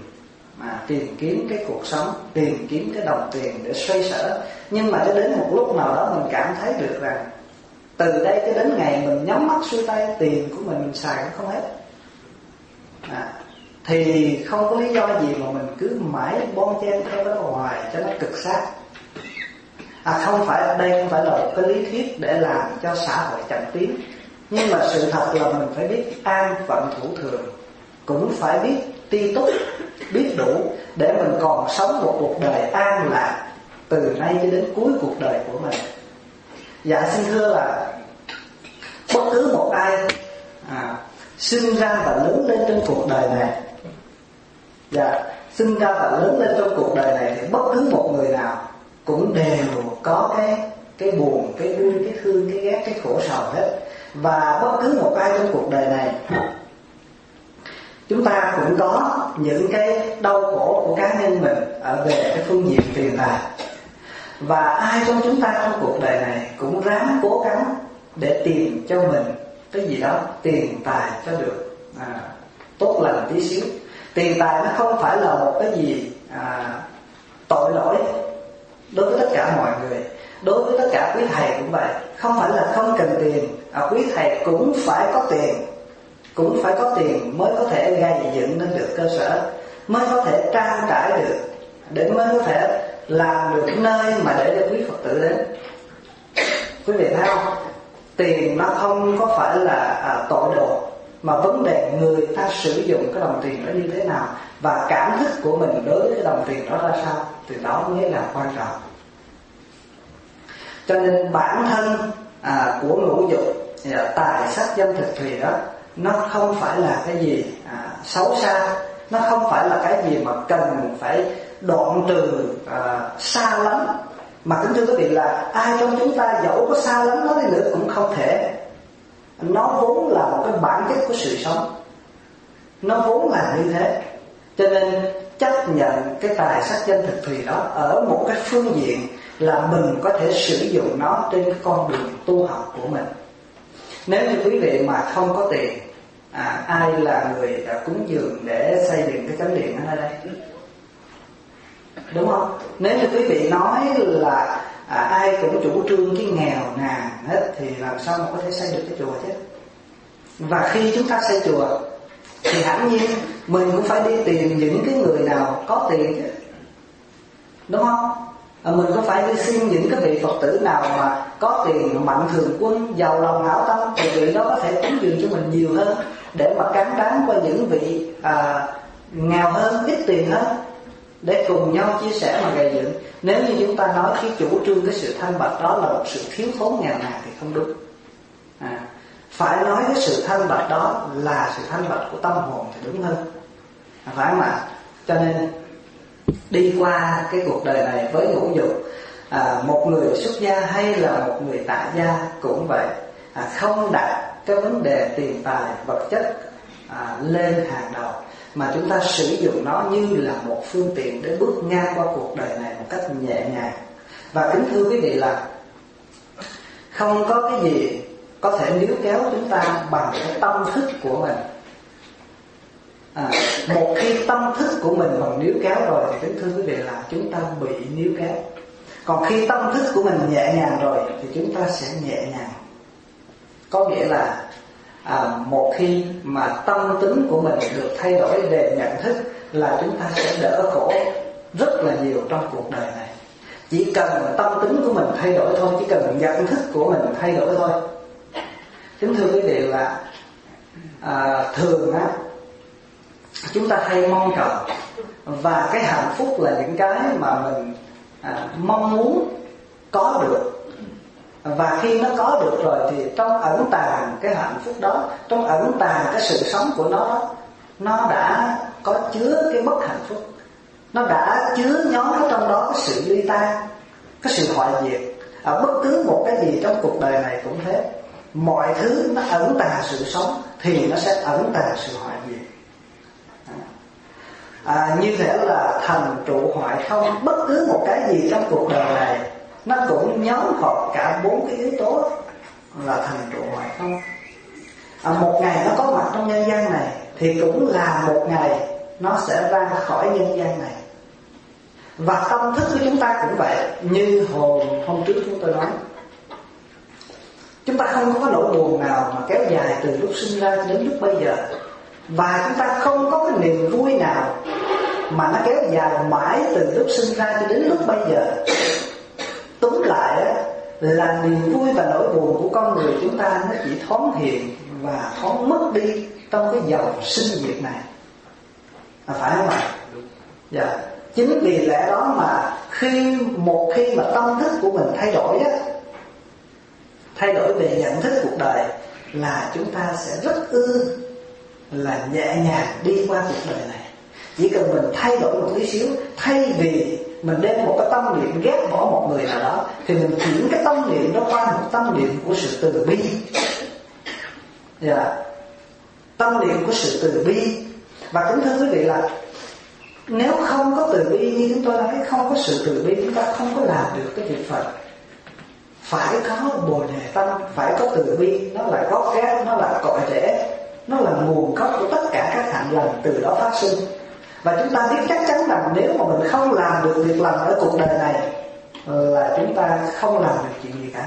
tìm kiếm cái cuộc sống, tìm kiếm cái đồng tiền để xoay sở. Nhưng mà cho đến một lúc nào đó mình cảm thấy được rằng từ đây cho đến ngày mình nhắm mắt xuôi tay, tiền của mình xài cũng không hết, thì không có lý do gì mà mình cứ mãi bon chen theo cái đó hoài cho nó cực sát. Không phải ở đây không phải là một cái lý thuyết để làm cho xã hội chậm tiến, nhưng mà sự thật là mình phải biết an phận thủ thường, cũng phải biết ti túc, biết đủ để mình còn sống một cuộc đời an lạc từ nay cho đến cuối cuộc đời của mình. Dạ xin thưa là bất cứ một ai sinh ra và lớn lên trên cuộc đời này, sinh ra và lớn lên trong cuộc đời này, thì bất cứ một người nào cũng đều có cái buồn, cái vui, cái thương, cái ghét, cái khổ sầu hết. Và bất cứ một ai trong cuộc đời này, chúng ta cũng có những cái đau khổ của cá nhân mình ở về cái phương diện tiền tài. Và ai trong chúng ta trong cuộc đời này cũng ráng cố gắng để tìm cho mình cái gì đó tiền tài cho được tốt lành tí xíu. Tiền tài nó không phải là một cái gì tội lỗi đối với tất cả mọi người. Đối với tất cả quý thầy cũng vậy, không phải là không cần tiền, quý thầy cũng phải có tiền, cũng phải có tiền mới có thể gây dựng nên được cơ sở, mới có thể trang trải được, để mới có thể làm được nơi mà để cho quý Phật tử đến. Quý vị thấy không? tiền nó không có phải là tội đồ, mà vấn đề người ta sử dụng cái đồng tiền đó như thế nào và cảm thức của mình đối với cái đồng tiền đó ra sao, thì đó mới là quan trọng. Cho nên bản thân của ngũ dục, tài sắc danh thực thùy đó, nó không phải là cái gì xấu xa, nó không phải là cái gì mà cần phải đoạn trừ xa lắm. Mà kính thưa quý vị là ai trong chúng ta dẫu có xa lắm nó đi nữa cũng không thể. Nó vốn là một cái bản chất của sự sống, nó vốn là như thế. Cho nên chấp nhận cái tài sắc danh thực thùy đó ở một cái phương diện là mình có thể sử dụng nó trên cái con đường tu học của mình. Nếu như quý vị mà không có tiền, ai là người cúng dường để xây dựng cái chánh điện ở đây? Đúng không? Nếu như quý vị nói là ai cũng chủ trương cái nghèo nàn hết thì làm sao mà có thể xây được cái chùa chứ? Và khi chúng ta xây chùa thì hẳn nhiên mình cũng phải đi tìm những cái người nào có tiền chứ, đúng không? Mình cũng phải đi xin những cái vị Phật tử nào mà có tiền, mạnh thường quân, giàu lòng hảo tâm, thì vị đó có thể cúng dường cho mình nhiều hơn để mà cán đáng qua những vị nghèo hơn, ít tiền hơn, để cùng nhau chia sẻ mà gây dựng. Nếu như chúng ta nói khi chủ trương cái sự thanh bạch đó là một sự thiếu thốn nghèo nàn thì không đúng. Phải nói cái sự thanh bạch đó là sự thanh bạch của tâm hồn thì đúng hơn, phải không ạ? Cho nên đi qua cái cuộc đời này với ngũ dục, một người xuất gia hay là một người tại gia cũng vậy, không đặt cái vấn đề tiền tài vật chất lên hàng đầu, mà chúng ta sử dụng nó như là một phương tiện để bước ngang qua cuộc đời này một cách nhẹ nhàng. Và kính thưa quý vị là không có cái gì có thể níu kéo chúng ta bằng cái tâm thức của mình. Một khi tâm thức của mình bằng níu kéo rồi thì kính thưa quý vị là chúng ta bị níu kéo. Còn khi tâm thức của mình nhẹ nhàng rồi thì chúng ta sẽ nhẹ nhàng. Có nghĩa là một khi mà tâm tính của mình được thay đổi về nhận thức là chúng ta sẽ đỡ khổ rất là nhiều trong cuộc đời này. Chỉ cần tâm tính của mình thay đổi thôi, chỉ cần nhận thức của mình thay đổi thôi. Kính thưa quý vị là thường chúng ta hay mong cầu, và cái hạnh phúc là những cái mà mình mong muốn có được. Và khi nó có được rồi thì trong ẩn tàng cái hạnh phúc đó, trong ẩn tàng cái sự sống của nó đã có chứa cái bất hạnh phúc, nó đã chứa nhóm ở trong đó cái sự ly tan, cái sự hoại diệt. Ở bất cứ một cái gì trong cuộc đời này cũng thế, mọi thứ nó ẩn tàng sự sống thì nó sẽ ẩn tàng sự hoại diệt. Như thế là thành trụ hoại không. Bất cứ một cái gì trong cuộc đời này nó cũng nhóm họp cả 4 cái yếu tố là thành trụ hoại không. Một ngày nó có mặt trong nhân gian này thì cũng là một ngày nó sẽ ra khỏi nhân gian này. Và tâm thức của chúng ta cũng vậy. Như hôm trước chúng tôi nói, chúng ta không có nỗi buồn nào mà kéo dài từ lúc sinh ra đến lúc bây giờ. Và chúng ta không có cái niềm vui nào mà nó kéo dài mãi từ lúc sinh ra cho đến lúc bây giờ. Túm lại là niềm vui và nỗi buồn của con người chúng ta nó chỉ thoáng hiện và thoáng mất đi trong cái dòng sinh diệt này, phải không ạ? Dạ. Chính vì lẽ đó mà một khi mà tâm thức của mình thay đổi về nhận thức cuộc đời, là chúng ta sẽ rất là nhẹ nhàng đi qua cuộc đời này. Chỉ cần mình thay đổi một tí xíu, thay vì mình đem một cái tâm niệm ghét bỏ một người nào đó, thì mình chuyển cái tâm niệm đó qua một tâm niệm của sự từ bi. Tâm niệm của sự từ bi. Và kính thưa quý vị là nếu không có từ bi, như chúng tôi nói, không có sự từ bi, chúng ta không có làm được cái việc Phật. Phải có Bồ Đề tâm, phải có từ bi. Nó là gốc gác, nó là cội rễ, nó là nguồn gốc của tất cả các hạnh lành từ đó phát sinh. Và chúng ta biết chắc chắn rằng nếu mà mình không làm được việc lành ở cuộc đời này là chúng ta không làm được chuyện gì cả.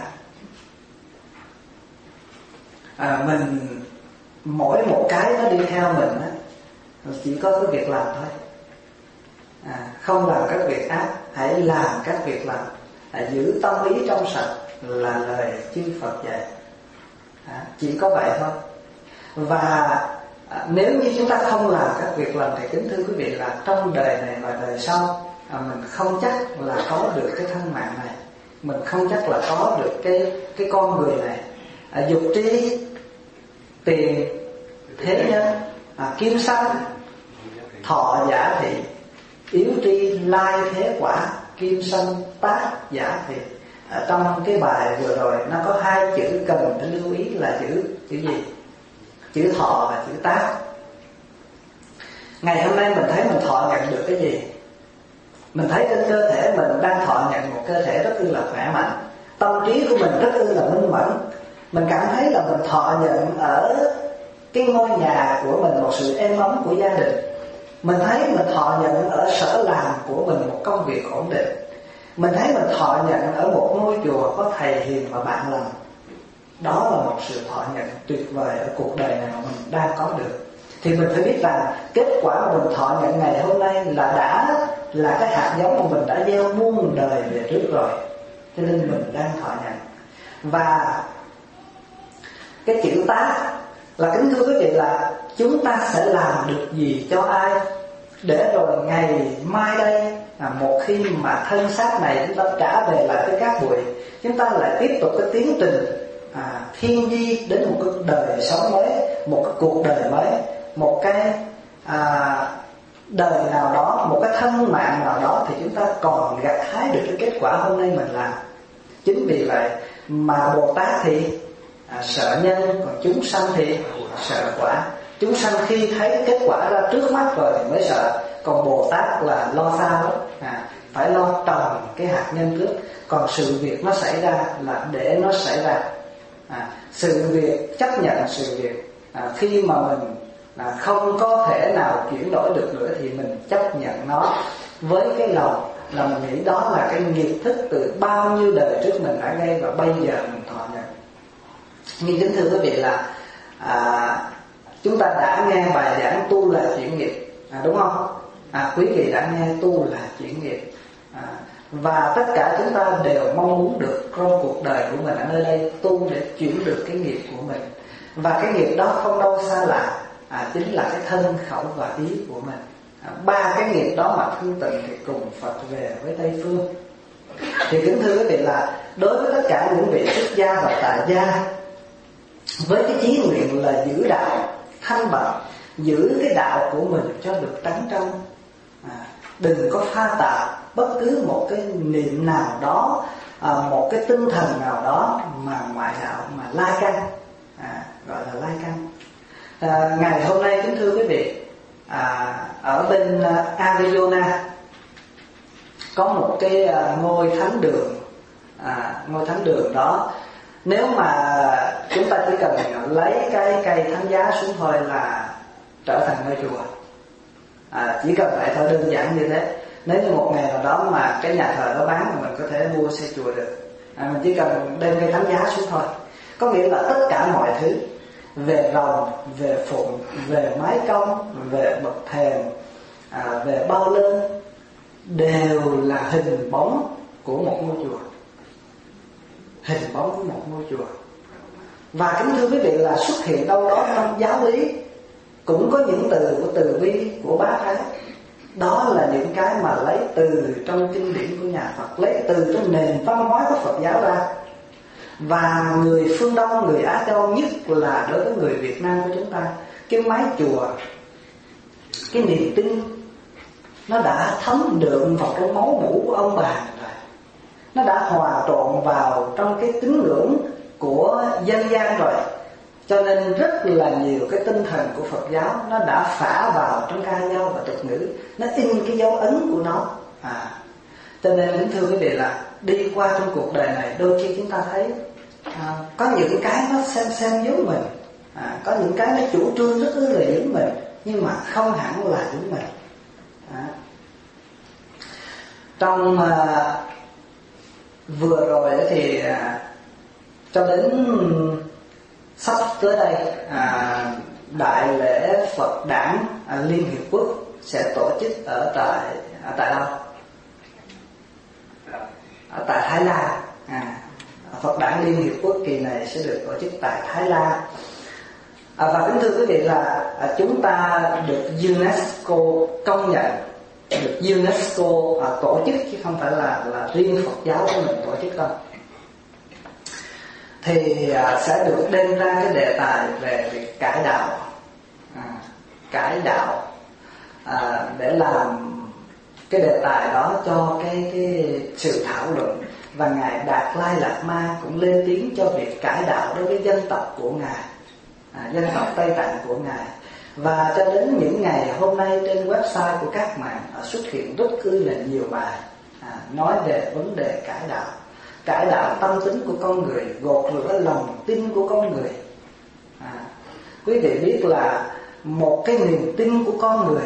Mình mỗi một cái nó đi theo mình chỉ có cái việc làm thôi. Không làm các việc ác, hãy làm các việc lành, giữ tâm ý trong sạch là lời chư Phật dạy. Chỉ có vậy thôi. Và nếu như chúng ta không làm các việc lành thì kính thưa quý vị là trong đời này và đời sau mình không chắc là có được cái thân mạng này, mình không chắc là có được cái con người này. Dục tri, tiền, thế nhân, kim sanh, thọ giả thị, yếu tri, lai thế quả, kim sanh, tác giả thị. Ở trong cái bài vừa rồi nó có hai chữ cần phải lưu ý là chữ gì? Chữ thọ và chữ tác. Ngày hôm nay mình thấy mình thọ nhận được cái gì? Mình thấy trên cơ thể mình đang thọ nhận một cơ thể rất là khỏe mạnh, tâm trí của mình rất là minh mẫn. Mình cảm thấy là mình thọ nhận ở cái ngôi nhà của mình một sự êm ấm của gia đình. Mình thấy mình thọ nhận ở sở làm của mình một công việc ổn định. Mình thấy mình thọ nhận ở một ngôi chùa có thầy hiền và bạn lành. Đó là một sự thọ nhận tuyệt vời ở cuộc đời này mà mình đang có được. Thì mình phải biết rằng kết quả mà mình thọ nhận ngày hôm nay là cái hạt giống mà mình đã gieo muôn đời về trước rồi. Cho nên mình đang thọ nhận. Và cái chữ tác là kính thưa quý vị là chúng ta sẽ làm được gì cho ai, để rồi ngày mai đây một khi mà thân xác này chúng ta trả về lại với cát bụi, chúng ta lại tiếp tục cái tiến trình thiên di đến một cái đời sống mới, một cái cuộc đời mới, một cái đời nào đó, một cái thân mạng nào đó, thì chúng ta còn gặt hái được cái kết quả hôm nay mình làm. Chính vì vậy mà Bồ Tát thì sợ nhân, còn chúng sanh thì sợ quả. Chúng sanh khi thấy kết quả ra trước mắt rồi thì mới sợ, còn Bồ Tát là lo xa lắm, phải lo trồng cái hạt nhân trước. Còn sự việc nó xảy ra là để nó xảy ra. Sự việc, chấp nhận sự việc, khi mà mình không có thể nào chuyển đổi được nữa thì mình chấp nhận nó với cái lòng là mình nghĩ đó là cái nghiệp thức từ bao nhiêu đời trước mình đã gây, và bây giờ mình thọ nhận. Nhưng kính thưa quý vị là chúng ta đã nghe bài giảng tu là chuyển nghiệp, đúng không? Quý vị đã nghe tu là chuyển nghiệp, và tất cả chúng ta đều mong muốn được trong cuộc đời của mình ở nơi đây tu để chuyển được cái nghiệp của mình. Và cái nghiệp đó không đâu xa lạ, chính là cái thân, khẩu và ý của mình. Ba cái nghiệp đó mà thương tình thì cùng Phật về với Tây Phương. Thì kính thưa quý vị là đối với tất cả những vị xuất gia và tại gia, với cái chí nguyện là giữ đạo thanh bạch, giữ cái đạo của mình cho được trắng trong, đừng có pha tạp bất cứ một cái niệm nào đó, một cái tinh thần nào đó mà ngoại đạo, mà lai căng, gọi là lai căng. Ngày hôm nay kính thưa quý vị, ở bên Arizona có một cái ngôi thánh đường. Ngôi thánh đường đó, nếu mà chúng ta chỉ cần lấy cái cây thánh giá xuống thôi là trở thành ngôi chùa. Chỉ cần vậy thôi, đơn giản như thế. Nếu như một ngày nào đó mà cái nhà thờ đó bán thì mình có thể mua xây chùa được. Mình chỉ cần đem cây thánh giá xuống thôi. Có nghĩa là tất cả mọi thứ về rồng, về phụng, về mái cong, về bậc thềm, về bao lơn đều là hình bóng của một ngôi chùa. Hình bóng của một ngôi chùa. Và kính thưa quý vị là xuất hiện đâu đó trong giáo lý cũng có những từ của từ bi, của Bá Thánh. Đó là những cái mà lấy từ trong kinh điển của nhà Phật, lấy từ trong nền văn hóa của Phật giáo ra. Và người phương Đông, người Á Châu, nhất là đối với người Việt Nam của chúng ta, cái mái chùa, cái niềm tin nó đã thấm đượm vào trong máu mủ của ông bà rồi. Nó đã hòa trộn vào trong cái tín ngưỡng của dân gian rồi. Cho nên rất là nhiều cái tinh thần của Phật giáo nó đã phả vào trong ca dao và tục ngữ, nó in cái dấu ấn của nó. Cho nên kính thưa quý vị là đi qua trong cuộc đời này, đôi khi chúng ta thấy có những cái nó xem giống mình, có những cái nó chủ trương rất là giống mình, nhưng mà không hẳn là giống mình. Trong vừa rồi thì cho đến sắp tới đây, đại lễ Phật Đản Liên Hiệp Quốc sẽ tổ chức ở tại đâu? Ở tại Thái Lan. Phật Đản Liên Hiệp Quốc kỳ này sẽ được tổ chức tại Thái Lan. Và kính thưa quý vị là chúng ta được UNESCO công nhận, được UNESCO tổ chức, chứ không phải là riêng Phật giáo của mình tổ chức đâu. Thì sẽ được đem ra cái đề tài về việc cải đạo, cải đạo, để làm cái đề tài đó cho cái sự thảo luận. Và Ngài Đạt Lai Lạt Ma cũng lên tiếng cho việc cải đạo đối với dân tộc của Ngài, dân tộc Tây Tạng của Ngài. Và cho đến những ngày hôm nay trên website của các mạng xuất hiện rất là nhiều bài nói về vấn đề cải đạo tâm tính của con người, gột rửa lòng tin của con người. Quý vị biết là một cái niềm tin của con người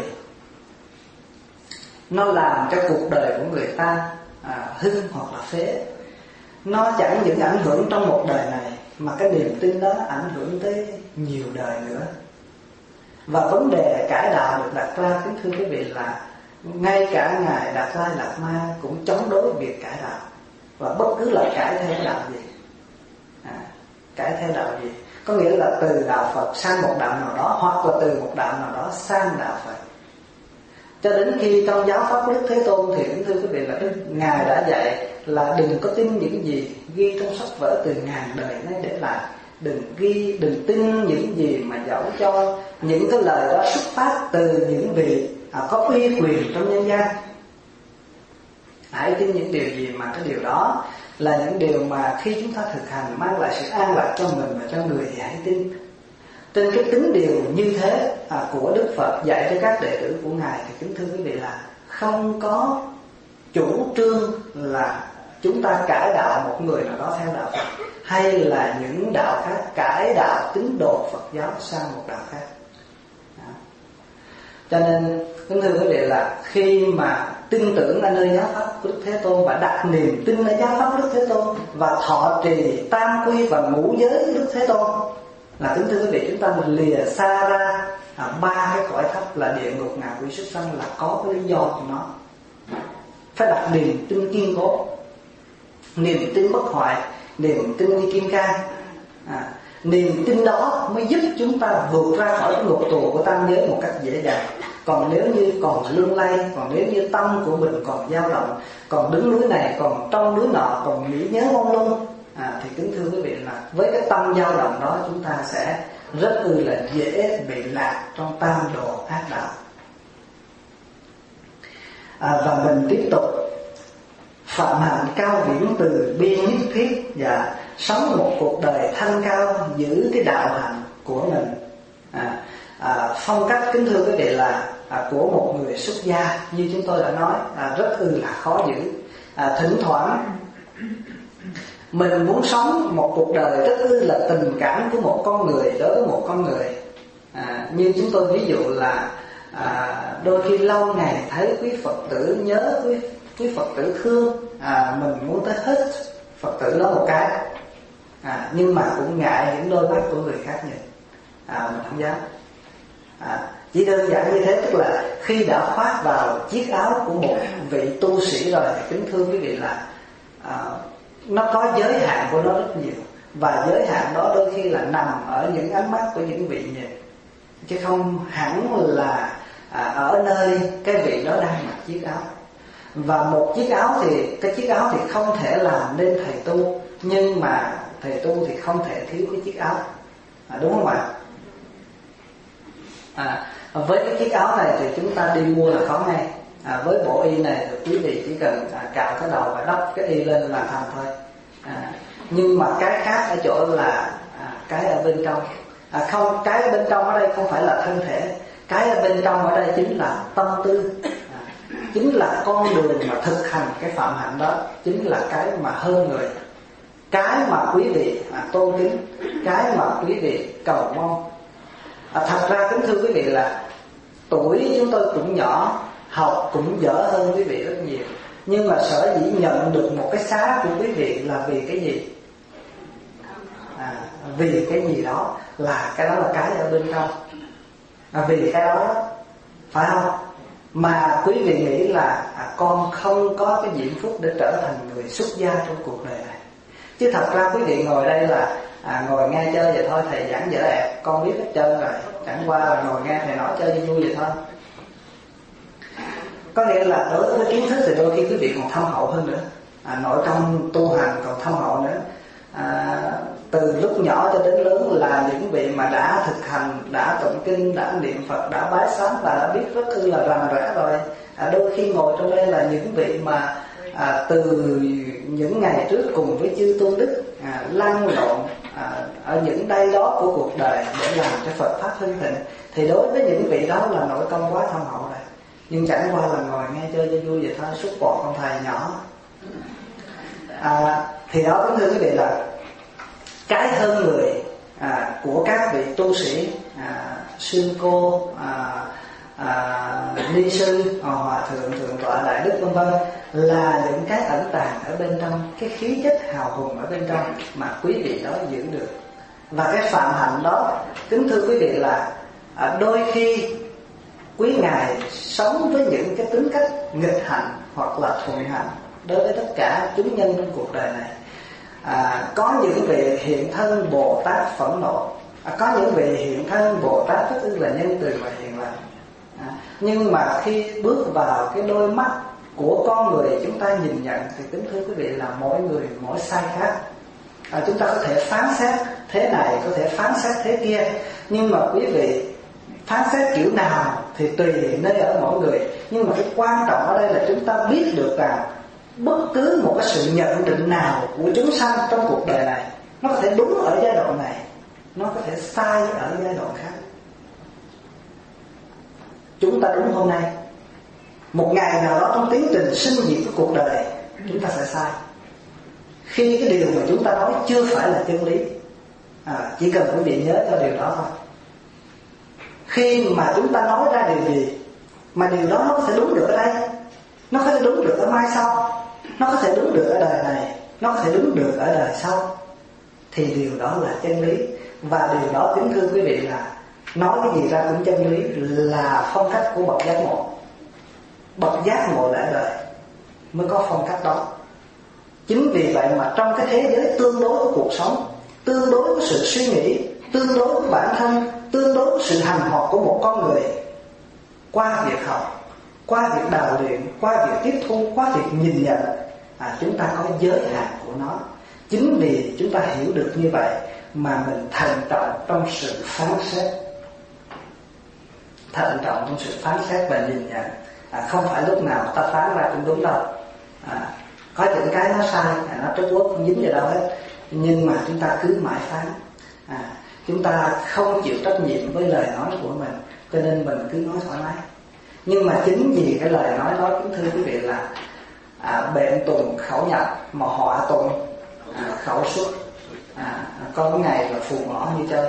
nó làm cho cuộc đời của người ta hưng hoặc là phế. Nó chẳng những ảnh hưởng trong một đời này, mà cái niềm tin đó ảnh hưởng tới nhiều đời nữa. Và vấn đề cải đạo được đặt ra, kính thưa quý vị, là ngay cả Ngài Đạt Lai Lạt Ma cũng chống đối việc cải đạo. Và bất cứ là cải theo đạo gì, cải theo đạo gì, có nghĩa là từ đạo Phật sang một đạo nào đó, hoặc là từ một đạo nào đó sang đạo Phật. Cho đến khi trong giáo pháp Đức Thế Tôn thì kính thưa quý vị là Ngài đã dạy là đừng có tin những gì ghi trong sách vở từ ngàn đời nay để lại. Đừng tin những gì mà dẫu cho những cái lời đó xuất phát từ những vị có uy quyền trong nhân gian. Hãy tin những điều gì mà cái điều đó là những điều mà khi chúng ta thực hành mang lại sự an lạc cho mình và cho người thì hãy tin. Trên cái tính điều như thế của Đức Phật dạy cho các đệ tử của Ngài thì kính thưa quý vị là không có chủ trương là chúng ta cải đạo một người nào đó theo đạo Phật, hay là những đạo khác cải đạo tín đồ Phật giáo sang một đạo khác. Đó. Cho nên kính thưa quý vị là khi mà tin tưởng ở nơi giáo pháp của Đức Thế Tôn và đặt niềm tin ở giáo pháp Đức Thế Tôn và thọ trì tam quy và ngũ giới của Đức Thế Tôn, là kính thưa quý vị, chúng ta lìa xa ra ba cái cõi thấp là địa ngục, ngạ quỷ, súc sanh, là có cái lý do của nó. Phải đặt niềm tin kiên cố, niềm tin bất hoại, niềm tin như kim cang. Niềm tin đó mới giúp chúng ta vượt ra khỏi cái ngục tù của tam giới một cách dễ dàng. Còn nếu như còn lung lay, còn nếu như tâm của mình còn dao động, còn đứng núi này, còn trong núi nọ, còn nghĩ nhớ mong lung, thì kính thưa quý vị là với cái tâm dao động đó, chúng ta sẽ rất là dễ bị lạc trong tam đồ ác đạo. Và mình tiếp tục phạm hạnh cao viễn từ bi nhất thiết và sống một cuộc đời thanh cao, giữ cái đạo hạnh của mình. Phong cách kính thưa quý vị là của một người xuất gia, như chúng tôi đã nói, rất là khó giữ. Thỉnh thoảng mình muốn sống một cuộc đời rất là tình cảm của một con người đối với một con người. Như chúng tôi ví dụ là đôi khi lâu ngày thấy quý Phật tử nhớ quý Phật tử thương, mình muốn tới hết Phật tử đó một cái, nhưng mà cũng ngại những đôi mắt của người khác nhìn, mình không dám. Chỉ đơn giản như thế, tức là khi đã khoác vào chiếc áo của một vị tu sĩ rồi thì kính thưa quý vị là nó có giới hạn của nó rất nhiều. Và giới hạn đó đôi khi là nằm ở những ánh mắt của những vị nhìn, chứ không hẳn là ở nơi cái vị đó đang mặc chiếc áo. Và một chiếc áo thì cái chiếc áo thì không thể làm nên thầy tu, nhưng mà thầy tu thì không thể thiếu cái chiếc áo, đúng không ạ? Với cái chiếc áo này thì chúng ta đi mua là có ngay. Với bộ y này thì quý vị chỉ cần cạo cái đầu và đắp cái y lên là thành thôi. Nhưng mà cái khác ở chỗ là cái ở bên trong. Không, cái ở bên trong ở đây không phải là thân thể, cái ở bên trong ở đây chính là tâm tư, chính là con đường mà thực hành cái phạm hạnh đó, chính là cái mà hơn người, cái mà quý vị tôn kính, cái mà quý vị cầu mong. Thật ra kính thưa quý vị là tuổi chúng tôi cũng nhỏ, học cũng dở hơn quý vị rất nhiều, nhưng mà sở dĩ nhận được một cái xá của quý vị là vì cái gì? Vì cái gì đó, là cái đó là cái ở bên trong, vì cái đó, phải không? Mà quý vị nghĩ là con không có cái diễm phúc để trở thành người xuất gia trong cuộc đời này, Chứ thật ra quý vị ngồi đây là ngồi nghe chơi vậy thôi, thầy giảng dở ẹt, con biết hết trơn rồi, chẳng qua là ngồi nghe thầy nói chơi vui vậy thôi. Có nghĩa là đối với kiến thức thì đôi khi quý vị còn thâm hậu hơn nữa, nội trong tu hành còn thâm hậu nữa. Từ lúc nhỏ cho đến lớn là những vị mà đã thực hành, đã tụng kinh, đã niệm Phật, đã bái sám và đã biết rất là rành rẽ rồi. Đôi khi ngồi trong đây là những vị mà từ những ngày trước cùng với chư tôn đức lăn lộn ở những đây đó của cuộc đời để làm cho Phật pháp hưng thịnh, thì đối với những vị đó là nội công quá thâm hậu rồi. Nhưng chẳng qua là ngồi nghe chơi cho vui vậy thôi, xúc bọt con thầy nhỏ. Thì đó kính thưa quý vị là cái hơn người của các vị tu sĩ sư cô, ni sư, hòa thượng, thượng tọa, đại đức vân vân, là những cái ẩn tàng ở bên trong, cái khí chất hào hùng ở bên trong mà quý vị đó giữ được. Và cái phạm hạnh đó, kính thưa quý vị là đôi khi quý ngài sống với những cái tính cách nghịch hạnh hoặc là thuận hạnh đối với tất cả chúng nhân trong cuộc đời này. Có những vị hiện thân Bồ Tát phẫn nộ, có những vị hiện thân Bồ Tát tức là nhân từ và hiền lành. Nhưng mà khi bước vào cái đôi mắt của con người chúng ta nhìn nhận thì kính thưa quý vị là mỗi người mỗi sai khác. Chúng ta có thể phán xét thế này, có thể phán xét thế kia, nhưng mà quý vị phán xét kiểu nào thì tùy nơi ở mỗi người. Nhưng mà cái quan trọng ở đây là chúng ta biết được rằng bất cứ một cái sự nhận định nào của chúng sanh trong cuộc đời này, nó có thể đúng ở giai đoạn này, nó có thể sai ở giai đoạn khác. Chúng ta đúng hôm nay, một ngày nào đó trong tiến trình sinh diệt của cuộc đời chúng ta sẽ sai, khi cái điều mà chúng ta nói chưa phải là chân lý. Chỉ cần quý vị nhớ cho điều đó thôi. Khi mà chúng ta nói ra điều gì mà điều đó nó có thể đúng được ở đây, nó có thể đúng được ở mai sau, nó có thể đúng được ở đời này, nó có thể đúng được ở đời sau, thì điều đó là chân lý. Và điều đó kính thưa quý vị là nói cái gì ra cũng chân lý, là phong cách của bậc giác ngộ. Bậc giác ngộ lẽ đời mới có phong cách đó. Chính vì vậy mà trong cái thế giới tương đối của cuộc sống, tương đối với sự suy nghĩ, tương đối với bản thân, tương đối với sự hành hoạt của một con người, qua việc học, qua việc đào luyện, qua việc tiếp thu, qua việc nhìn nhận, chúng ta có giới hạn của nó. Chính vì chúng ta hiểu được như vậy mà mình thận trọng trong sự phán xét, thận trọng trong sự phán xét và nhìn nhận. Không phải lúc nào ta phán ra cũng đúng đâu. Có những cái nó sai, nó trút uất không dính vào đâu hết, nhưng mà chúng ta cứ mãi phán. Chúng ta không chịu trách nhiệm với lời nói của mình, cho nên mình cứ nói thoải mái. Nhưng mà chính vì cái lời nói đó kính thưa quý vị là bệnh tùng khẩu nhập, mà họa tùng khẩu xuất. Có cái ngày là phù ngõ như chơi.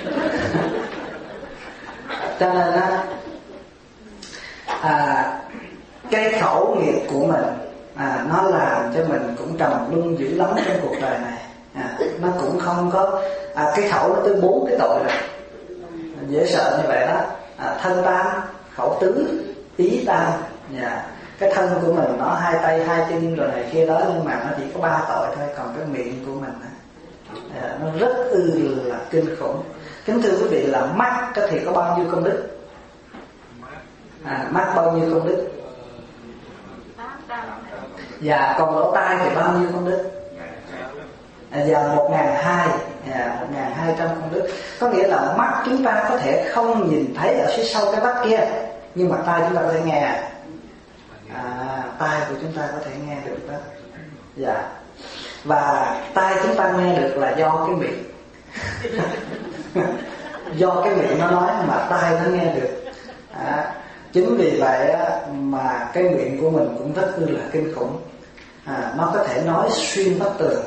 Cho nên cái khẩu nghiệp của mình nó làm cho mình cũng trầm luân dữ lắm trong cuộc đời này. Nó cũng không có cái khẩu nó tới 4 cái tội rồi, dễ sợ như vậy đó. Thân tam, khẩu tứ, ý tam. Cái thân của mình nó 2 tay 2 chân rồi này kia đó, nhưng mà nó chỉ có 3 tội thôi. Còn cái miệng của mình nó rất là kinh khủng. Kính thưa quý vị là mắt thì có bao nhiêu công đức? Mắt bao nhiêu công đức? Và còn lỗ tai thì bao nhiêu công đức? Và 1.200 công đức. Có nghĩa là mắt chúng ta có thể không nhìn thấy ở phía sau cái vách kia, nhưng mà tai chúng ta có thể nghe. Tai của chúng ta có thể nghe được đó. Và tai chúng ta nghe được là do cái miệng. Do cái miệng nó nói mà tai nó nghe được. Chính vì vậy mà cái miệng của mình cũng rất là kinh khủng. Nó có thể nói xuyên vách tường.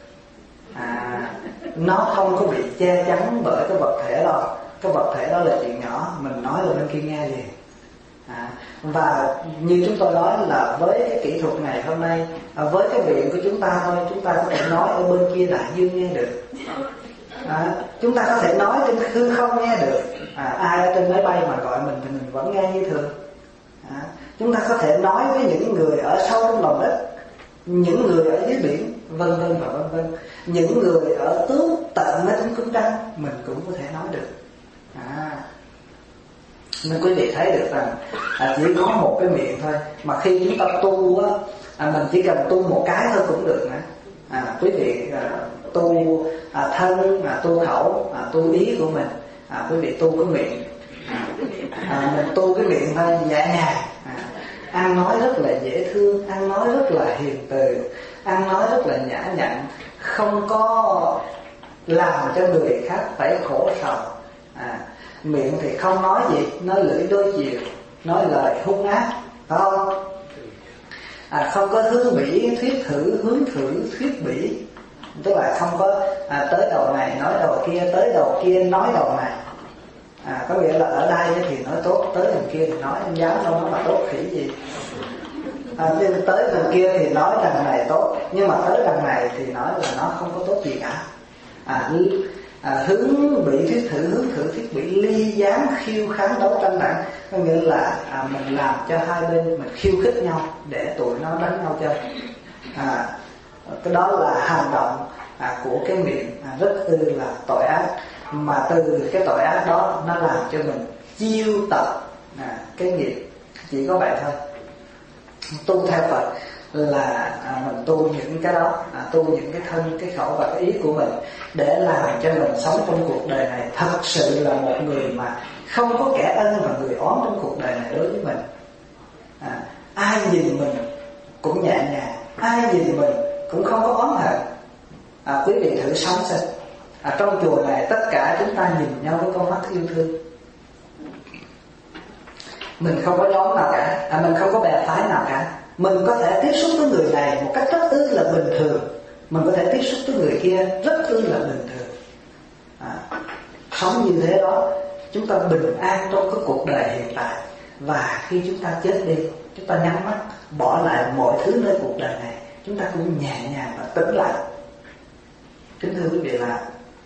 Nó không có bị che chắn bởi cái vật thể đâu. Cái vật thể đó là chuyện nhỏ, mình nói là bên kia nghe liền. Và như chúng tôi nói là với cái kỹ thuật này hôm nay, với cái miệng của chúng ta thôi, chúng ta có thể nói ở bên kia đại dương nghe được. Chúng ta có thể nói trên hư không nghe được. Ai ở trên máy bay mà gọi mình thì mình vẫn nghe như thường. Chúng ta có thể nói với những người ở sâu trong lòng đất, những người ở dưới biển, vân vân và vân vân. Những người ở tước tận mấy tấm cứng rắn mình cũng có thể nói được. Nên quý vị thấy được rằng chỉ có một cái miệng thôi, mà khi chúng ta tu á, mình chỉ cần tu một cái thôi cũng được nữa. Quý vị tu thân, tu khẩu, tu ý của mình. Quý vị tu cái miệng, mình tu cái miệng thôi, nhẹ nhàng, ăn nói rất là dễ thương, ăn nói rất là hiền từ, ăn nói rất là nhã nhặn, không có làm cho người khác phải khổ sầu. Miệng thì không nói gì, nói lưỡi đôi chiều, nói lời hung ác, phải không? Không có hướng bỉ thuyết thử, hướng thử thuyết bỉ, tức là không có tới đầu này nói đầu kia, tới đầu kia nói đầu này. Có nghĩa là ở đây thì nói tốt, tới đằng kia thì nói giáo đâu nó mà tốt khỉ gì. Nhưng tới đằng kia thì nói đằng này tốt, nhưng mà tới đằng này thì nói là nó không có tốt gì cả. Hướng bị thuyết thử, hướng thử thuyết bị, ly gián khiêu kháng đấu tranh nặng. Có nghĩa là mình làm cho hai bên mình khiêu khích nhau để tụi nó đánh nhau chơi. Cái đó là hành động của cái miệng rất là tội ác. Mà từ cái tội ác đó nó làm cho mình chiêu tập cái nghiệp. Chỉ có vậy thôi. Tu theo Phật là mình tu những cái đó, tu những cái thân, cái khẩu và cái ý của mình, để làm cho mình sống trong cuộc đời này thật sự là một người mà không có kẻ ân và người oán trong cuộc đời này đối với mình. Ai nhìn mình cũng nhẹ nhàng, ai nhìn mình cũng không có oán hận. Quý vị thử sống xem. Trong chùa này tất cả chúng ta nhìn nhau với con mắt yêu thương. Mình không có nhóm nào cả, mình không có bè phái nào cả. Mình có thể tiếp xúc với người này một cách rất là bình thường, mình có thể tiếp xúc với người kia rất là bình thường. Sống như thế đó, chúng ta bình an trong cái cuộc đời hiện tại. Và khi chúng ta chết đi, chúng ta nhắm mắt bỏ lại mọi thứ nơi cuộc đời này, chúng ta cũng nhẹ nhàng và tĩnh lặng. Kính thưa quý vị, là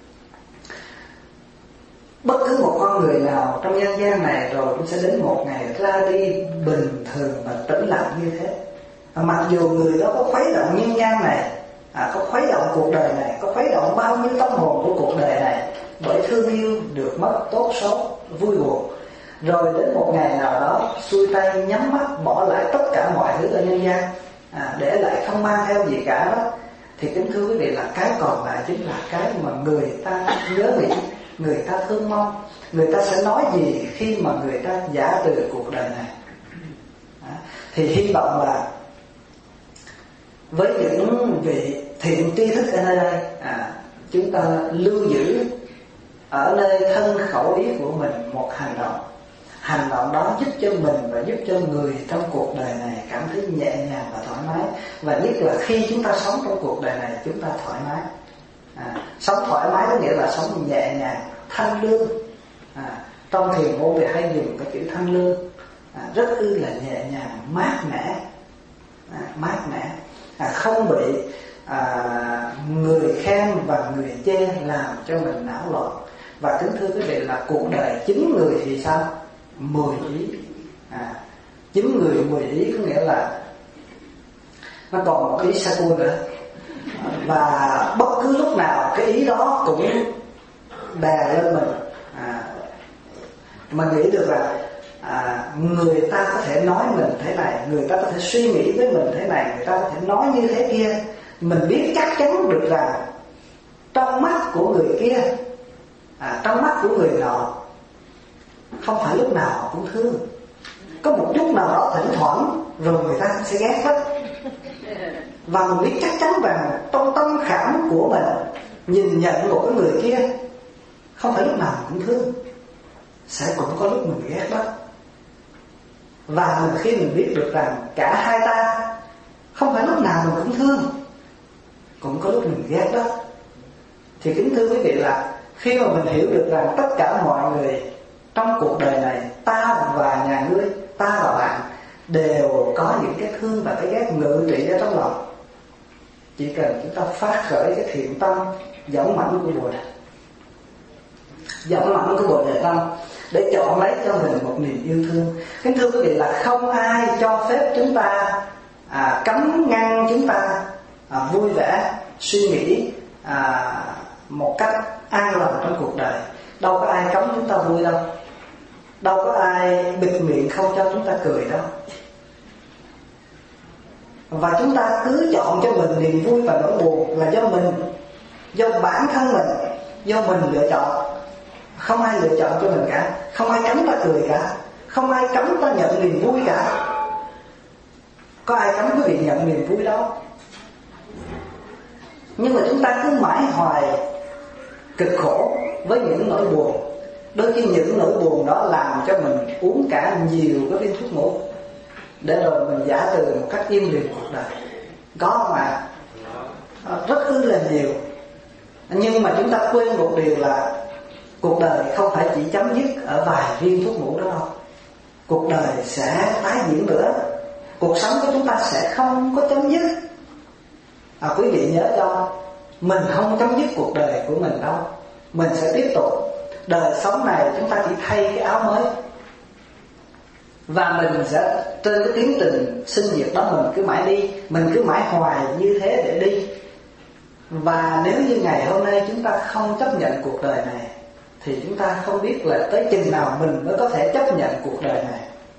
bất cứ một con người nào trong nhân gian này rồi cũng sẽ đến một ngày ra đi bình thường và tĩnh lặng như thế. Mặc dù người đó có khuấy động nhân gian này, có khuấy động cuộc đời này, có khuấy động bao nhiêu tâm hồn của cuộc đời này, bởi thương yêu được mất, tốt xấu, vui buồn, rồi đến một ngày nào đó xuôi tay nhắm mắt bỏ lại tất cả mọi thứ ở nhân gian, để lại không mang theo gì cả đó, thì kính thưa quý vị, là cái còn lại chính là cái mà người ta nhớ nghĩ, người ta thương mong. Người ta sẽ nói gì khi mà người ta giả từ cuộc đời này. Thì hy vọng là với những vị thiện tri thức ở nơi đây, chúng ta lưu giữ ở nơi thân khẩu ý của mình một hành động. Hành động đó giúp cho mình và giúp cho người trong cuộc đời này cảm thấy nhẹ nhàng và thoải mái. Và nhất là khi chúng ta sống trong cuộc đời này, chúng ta thoải mái. Sống thoải mái có nghĩa là sống nhẹ nhàng, thanh lương. Trong thiền môn thì hay dùng cái chữ thanh lương, rất là nhẹ nhàng, mát mẻ, mát mẻ, không bị người khen và người chê làm cho mình não loạn. Và kính thưa quý vị, là cuộc đời 9 người thì sao? 10 ý. 9 người 10 ý có nghĩa là nó còn một ý sa cua nữa. Và bất cứ lúc nào cái ý đó cũng đè lên mình. Mình nghĩ được là người ta có thể nói mình thế này, người ta có thể suy nghĩ với mình thế này, người ta có thể nói như thế kia. Mình biết chắc chắn được rằng trong mắt của người kia, trong mắt của người nọ, không phải lúc nào họ cũng thương. Có một chút nào đó thỉnh thoảng rồi người ta sẽ ghét hết. Và mình biết chắc chắn rằng trong tâm khảm của mình nhìn nhận một cái người kia, không phải lúc nào cũng thương, sẽ cũng có lúc mình ghét đó. Và khi mình biết được rằng cả hai ta không phải lúc nào mình cũng thương, cũng có lúc mình ghét đó, thì kính thưa quý vị, là khi mà mình hiểu được rằng tất cả mọi người trong cuộc đời này, ta và nhà ngươi, ta và bạn đều có những cái thương và cái ghét ngự trị ở trong lòng. Chỉ cần chúng ta phát khởi cái thiện tâm dũng mãnh của Bồ Đề, dũng mãnh của Bồ Đề Tâm, để chọn lấy cho mình một niềm yêu thương. Kính thưa quý vị, là không ai cho phép chúng ta cấm ngăn chúng ta vui vẻ, suy nghĩ một cách an lành trong cuộc đời. Đâu có ai cấm chúng ta vui đâu, đâu có ai bịt miệng không cho chúng ta cười đâu. Và chúng ta cứ chọn cho mình niềm vui và nỗi buồn là do mình, do bản thân mình, do mình lựa chọn. Không ai lựa chọn cho mình cả, không ai cấm ta cười cả, không ai cấm ta nhận niềm vui cả. Có ai cấm quý vị nhận niềm vui đâu. Nhưng mà chúng ta cứ mãi hoài cực khổ với những nỗi buồn. Đôi khi những nỗi buồn đó làm cho mình uống cả nhiều cái viên thuốc ngủ, để rồi mình giả từ một cách im lìm cuộc đời. Có mà rất là nhiều. Nhưng mà chúng ta quên một điều là cuộc đời không phải chỉ chấm dứt ở vài viên thuốc ngủ đó đâu. Cuộc đời sẽ tái diễn nữa. Cuộc sống của chúng ta sẽ không có chấm dứt. Quý vị nhớ cho, mình không chấm dứt cuộc đời của mình đâu. Mình sẽ tiếp tục. Đời sống này chúng ta chỉ thay cái áo mới, và mình sẽ trên cái tiến trình sinh diệt đó mình cứ mãi đi, mình cứ mãi hoài như thế để đi. Và nếu như ngày hôm nay chúng ta không chấp nhận cuộc đời này, thì chúng ta không biết là tới chừng nào mình mới có thể chấp nhận cuộc đời này.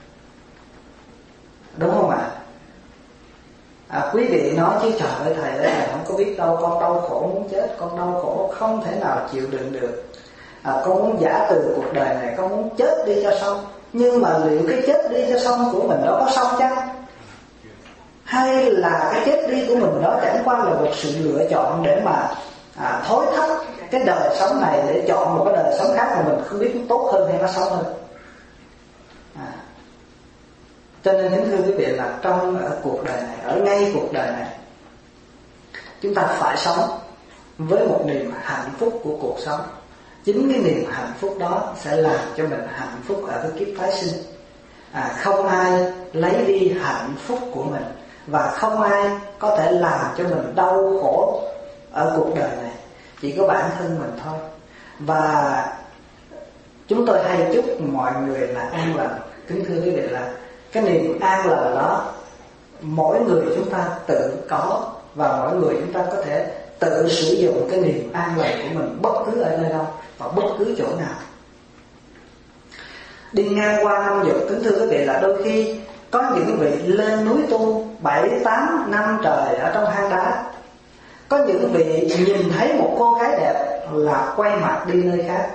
Đúng không ạ? Quý vị nói chứ trời ơi thầy ơi, thầy không có biết đâu, con đau khổ muốn chết, con đau khổ không thể nào chịu đựng được. Con muốn giả từ cuộc đời này, con muốn chết đi cho xong. Nhưng mà liệu cái chết đi cho xong của mình đó có xong chăng? Hay là cái chết đi của mình đó chẳng qua là một sự lựa chọn để mà thối thách cái đời sống này để chọn một cái đời sống khác mà mình không biết nó tốt hơn hay nó xấu hơn. Cho nên kính thưa quý vị là ở cuộc đời này, ở ngay cuộc đời này, chúng ta phải sống với một niềm hạnh phúc của cuộc sống. Chính cái niềm hạnh phúc đó sẽ làm cho mình hạnh phúc ở cái kiếp tái sinh. Không ai lấy đi hạnh phúc của mình, và không ai có thể làm cho mình đau khổ ở cuộc đời này. Chỉ có bản thân mình thôi. Và chúng tôi hay chúc mọi người là an lành. Kính thưa quý vị là cái niềm an lành đó mỗi người chúng ta tự có, và mỗi người chúng ta có thể tự sử dụng cái niềm an lành của mình bất cứ ở nơi đâu và bất cứ chỗ nào. Đi ngang qua năm dục, kính thưa quý vị là đôi khi có những vị lên núi tu 7-8 năm trời ở trong hang đá. Có những vị nhìn thấy một cô gái đẹp là quay mặt đi nơi khác,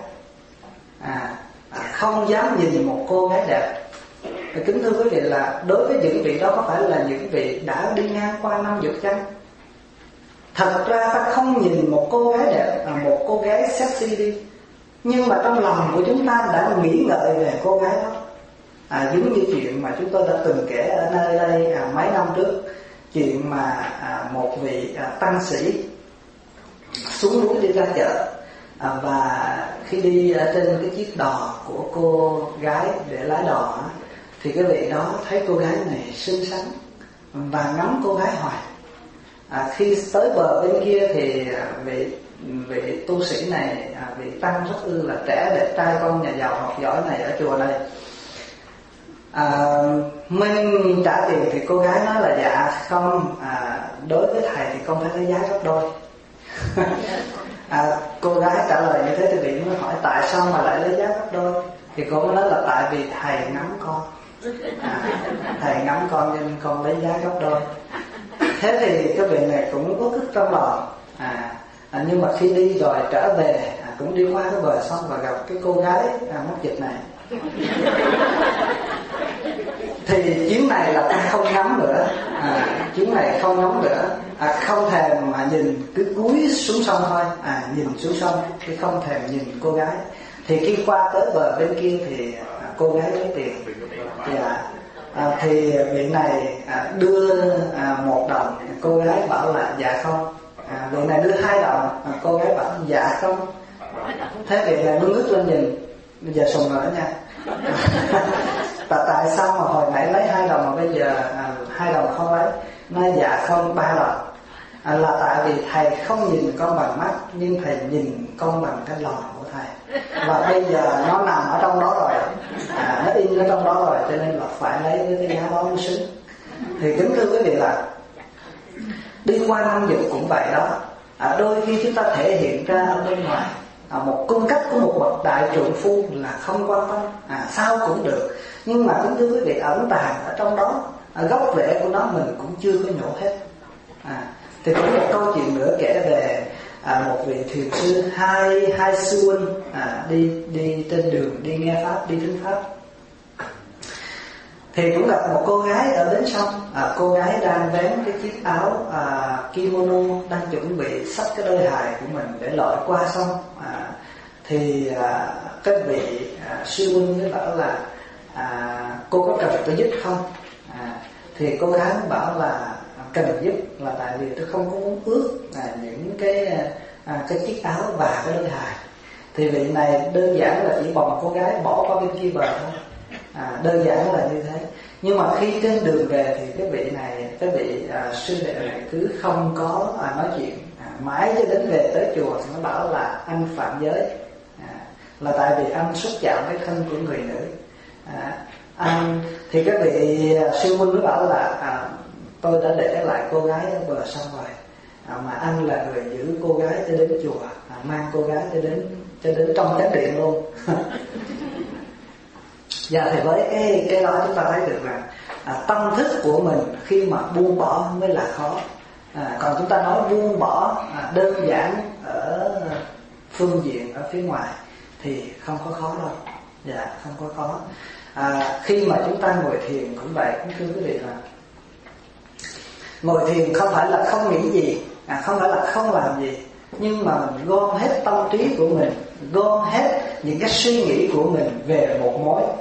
không dám nhìn một cô gái đẹp. Kính thưa quý vị là đối với những vị đó có phải là những vị đã đi ngang qua năm dục chăng? Thật ra ta không nhìn một cô gái đẹp là một cô gái sexy đi, nhưng mà trong lòng của chúng ta đã nghĩ ngợi về cô gái đó. Giống như chuyện mà chúng tôi đã từng kể ở nơi đây mấy năm trước, chuyện mà một vị tăng sĩ xuống núi đi ra chợ, và khi đi ở trên cái chiếc đò của cô gái để lái đò, thì cái vị đó thấy cô gái này xinh xắn và ngắm cô gái hoài. Khi tới bờ bên kia thì vị tu sĩ này, vị tăng rất là trẻ đẹp trai, con nhà giàu học giỏi này ở chùa này, mình trả tiền thì cô gái nói là dạ không, đối với thầy thì con phải lấy giá gấp đôi. Cô gái trả lời như thế thì vị mới hỏi tại sao mà lại lấy giá gấp đôi, thì cô mới nói là tại vì thầy ngắm con, thầy ngắm con nên con lấy giá gấp đôi. Thế thì cái vị này cũng có tức trong lòng, nhưng mà khi đi rồi trở về cũng đi qua cái bờ sông và gặp cái cô gái mất dịch này. Thì chuyến này là ta không ngắm nữa, chuyến này không ngắm nữa, không thèm mà nhìn, cứ cúi xuống sông thôi, nhìn xuống sông chứ không thèm nhìn cô gái. Thì khi qua tới bờ bên kia thì cô gái lấy tiền, thì vị này đưa 1 đồng, cô gái bảo là dạ không. Vị này đưa 2 đồng, cô gái bảo dạ không. Thế vị này mới ngước lên nhìn, bây giờ sùng rồi đó nha. Và tại sao mà hồi nãy lấy 2 đồng mà bây giờ 2 đồng không lấy? Nói dạ không 3 đồng. Là tại vì thầy không nhìn con bằng mắt, nhưng thầy nhìn con bằng cái lòng của thầy, và bây giờ nó nằm ở trong đó rồi, nó in ở trong đó rồi, cho nên là phải lấy với cái giá đó mới xứng. Thì kính thưa quý vị là Đi qua năm dục cũng vậy đó. Đôi khi chúng ta thể hiện ra ở bên ngoài một cung cách của một bậc đại trượng phu là không quan tâm, sao cũng được. Nhưng mà cũng thưa quý vị, ẩn tàng ở trong đó, gốc rễ của nó mình cũng chưa có nhổ hết. Thì cũng một câu chuyện nữa kể về một vị thiền sư, hai sư huynh đi trên đường, đi nghe pháp, đi thính pháp. Thì cũng gặp một cô gái ở bến sông. Cô gái đang vén cái chiếc áo kimono, đang chuẩn bị xách cái đôi hài của mình để lội qua sông. Thì cái vị sư huynh mới bảo là cô có cần tôi giúp không? Thì cô gái bảo là cần giúp, là tại vì tôi không có muốn ướt những cái chiếc áo và cái đôi hài. Thì vị này đơn giản là chỉ bồng cô gái bỏ qua bên kia bờ thôi. Đơn giản là như thế. Nhưng mà khi trên đường về thì cái vị sư đệ này cứ không có nói chuyện, mãi cho đến về tới chùa thì nó bảo là anh phạm giới, là tại vì anh xúc chạm cái thân của người nữ. Thì cái vị sư huynh mới bảo là tôi đã để lại cô gái ở bờ sông rồi, mà anh là người giữ cô gái cho đến chùa, mang cô gái cho đến trong chánh điện luôn. Dạ, thì với cái đó chúng ta thấy được rằng tâm thức của mình khi mà buông bỏ mới là khó. Còn chúng ta nói buông bỏ đơn giản ở phương diện ở phía ngoài thì không có khó đâu. Dạ, không có khó. Khi mà chúng ta ngồi thiền cũng vậy, cũng thưa quý vị là ngồi thiền không phải là không nghĩ gì, không phải là không làm gì, nhưng mà mình gom hết tâm trí của mình, gom hết những cái suy nghĩ của mình về một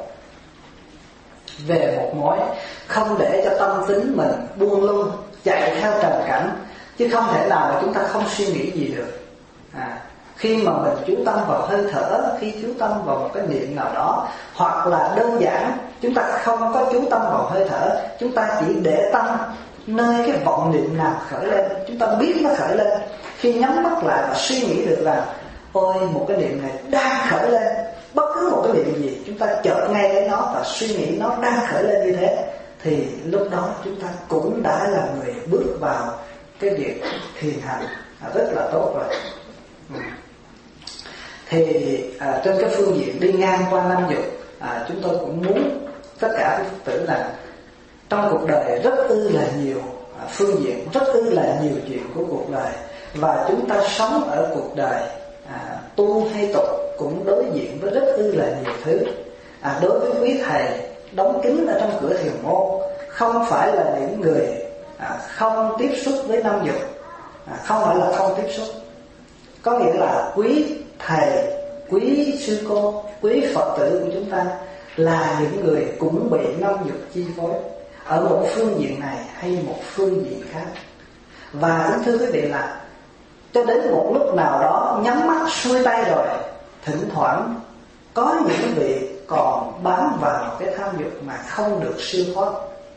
mối, không để cho tâm tính mình buông lung chạy theo trần cảnh. Chứ không thể nào mà chúng ta không suy nghĩ gì được. Khi mà mình chú tâm vào hơi thở, khi chú tâm vào một cái niệm nào đó, hoặc là đơn giản chúng ta không có chú tâm vào hơi thở, chúng ta chỉ để tâm nơi cái vọng niệm nào khởi lên, chúng ta biết nó khởi lên. Khi nhắm mắt lại và suy nghĩ được rằng ôi, một cái niệm này đang khởi lên, bất cứ một cái niệm gì chúng ta chợt ngay lấy nó và suy nghĩ nó đang khởi lên như thế, thì lúc đó chúng ta cũng đã là người bước vào cái việc thiền hành rất là tốt rồi. Thì trên cái phương diện đi ngang qua năm dục, chúng tôi cũng muốn tất cả các Phật tử là trong cuộc đời rất là nhiều phương diện, rất là nhiều chuyện của cuộc đời, và chúng ta sống ở cuộc đời tu hay tục cũng đối diện với rất là nhiều thứ. Đối với quý thầy đóng kín ở trong cửa thiền môn, không phải là những người không tiếp xúc với năm dục, không phải là không tiếp xúc, có nghĩa là quý thầy, quý sư cô, quý Phật tử của chúng ta là những người cũng bị năm dục chi phối ở một phương diện này hay một phương diện khác. Và kính thưa quý vị là cho đến một lúc nào đó nhắm mắt xuôi tay rồi, thỉnh thoảng có những vị còn bám vào cái tham dục mà không được siêu thoát,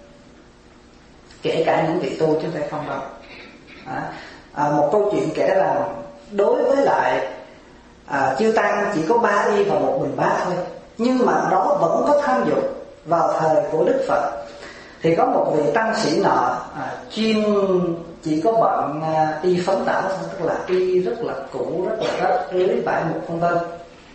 kể cả những vị tu chứ phải không đâu. Một câu chuyện kể là đối với lại chư tăng chỉ có 3 y và 1 bình bát thôi, nhưng mà đó vẫn có tham dục. Vào thời của Đức Phật thì có một vị tăng sĩ nọ chuyên chỉ có bận y phấn tảo, tức là y rất là cũ, rất là rách rưới, bãi mục vân vân.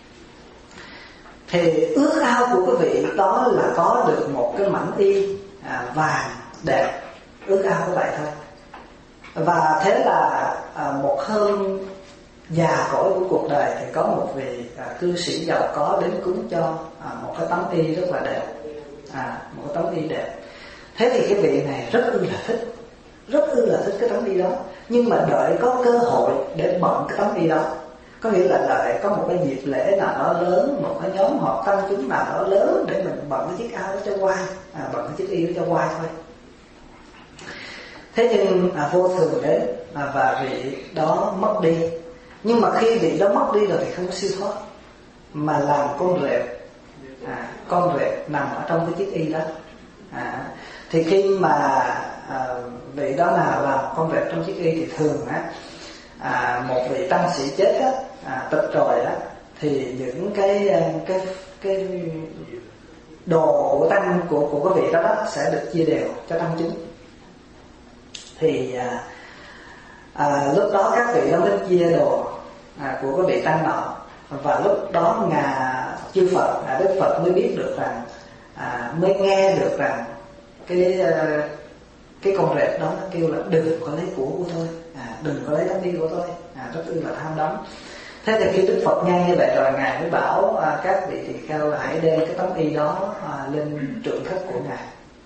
Thì ước ao của cái vị đó là có được một cái mảnh y vàng đẹp, ước ao của vậy thôi. Và thế là một hôm già cỗi của cuộc đời thì có một vị cư sĩ giàu có đến cúng cho một cái tấm y rất là đẹp, một cái tấm y đẹp. Thế thì cái vị này rất là thích cái tấm y đó, nhưng mà đợi có cơ hội để bận cái tấm y đó, có nghĩa là đợi có một cái dịp lễ nào đó lớn, một cái nhóm họp tăng chúng nào đó lớn để mình bận cái chiếc áo đó cho quai, bận cái chiếc y đó cho quai thôi. Thế nhưng vô thường đến và vị đó mất đi. Nhưng mà khi vị đó mất đi rồi thì không có siêu thoát, mà làm con rệp nằm ở trong cái chiếc y đó. Thì khi mà vị đó nào làm con rệp trong chiếc y thì thường một vị tăng sĩ chết tịch rồi thì những cái đồ của tăng của cái vị đó sẽ được chia đều cho tăng chúng. Thì Lúc đó các vị đó mới chia đồ của các vị tăng nọ, và lúc đó ngài chư Phật, Đức Phật mới biết được rằng, mới nghe được rằng cái con rệp đó nó kêu là đừng có lấy của tôi, đừng có lấy tấm y của tôi, rất là tham đắm. Thế thì khi Đức Phật nghe như vậy rồi, ngài mới bảo các vị tỳ kheo là hãy đem cái tấm y đó lên trượng thất của ngài.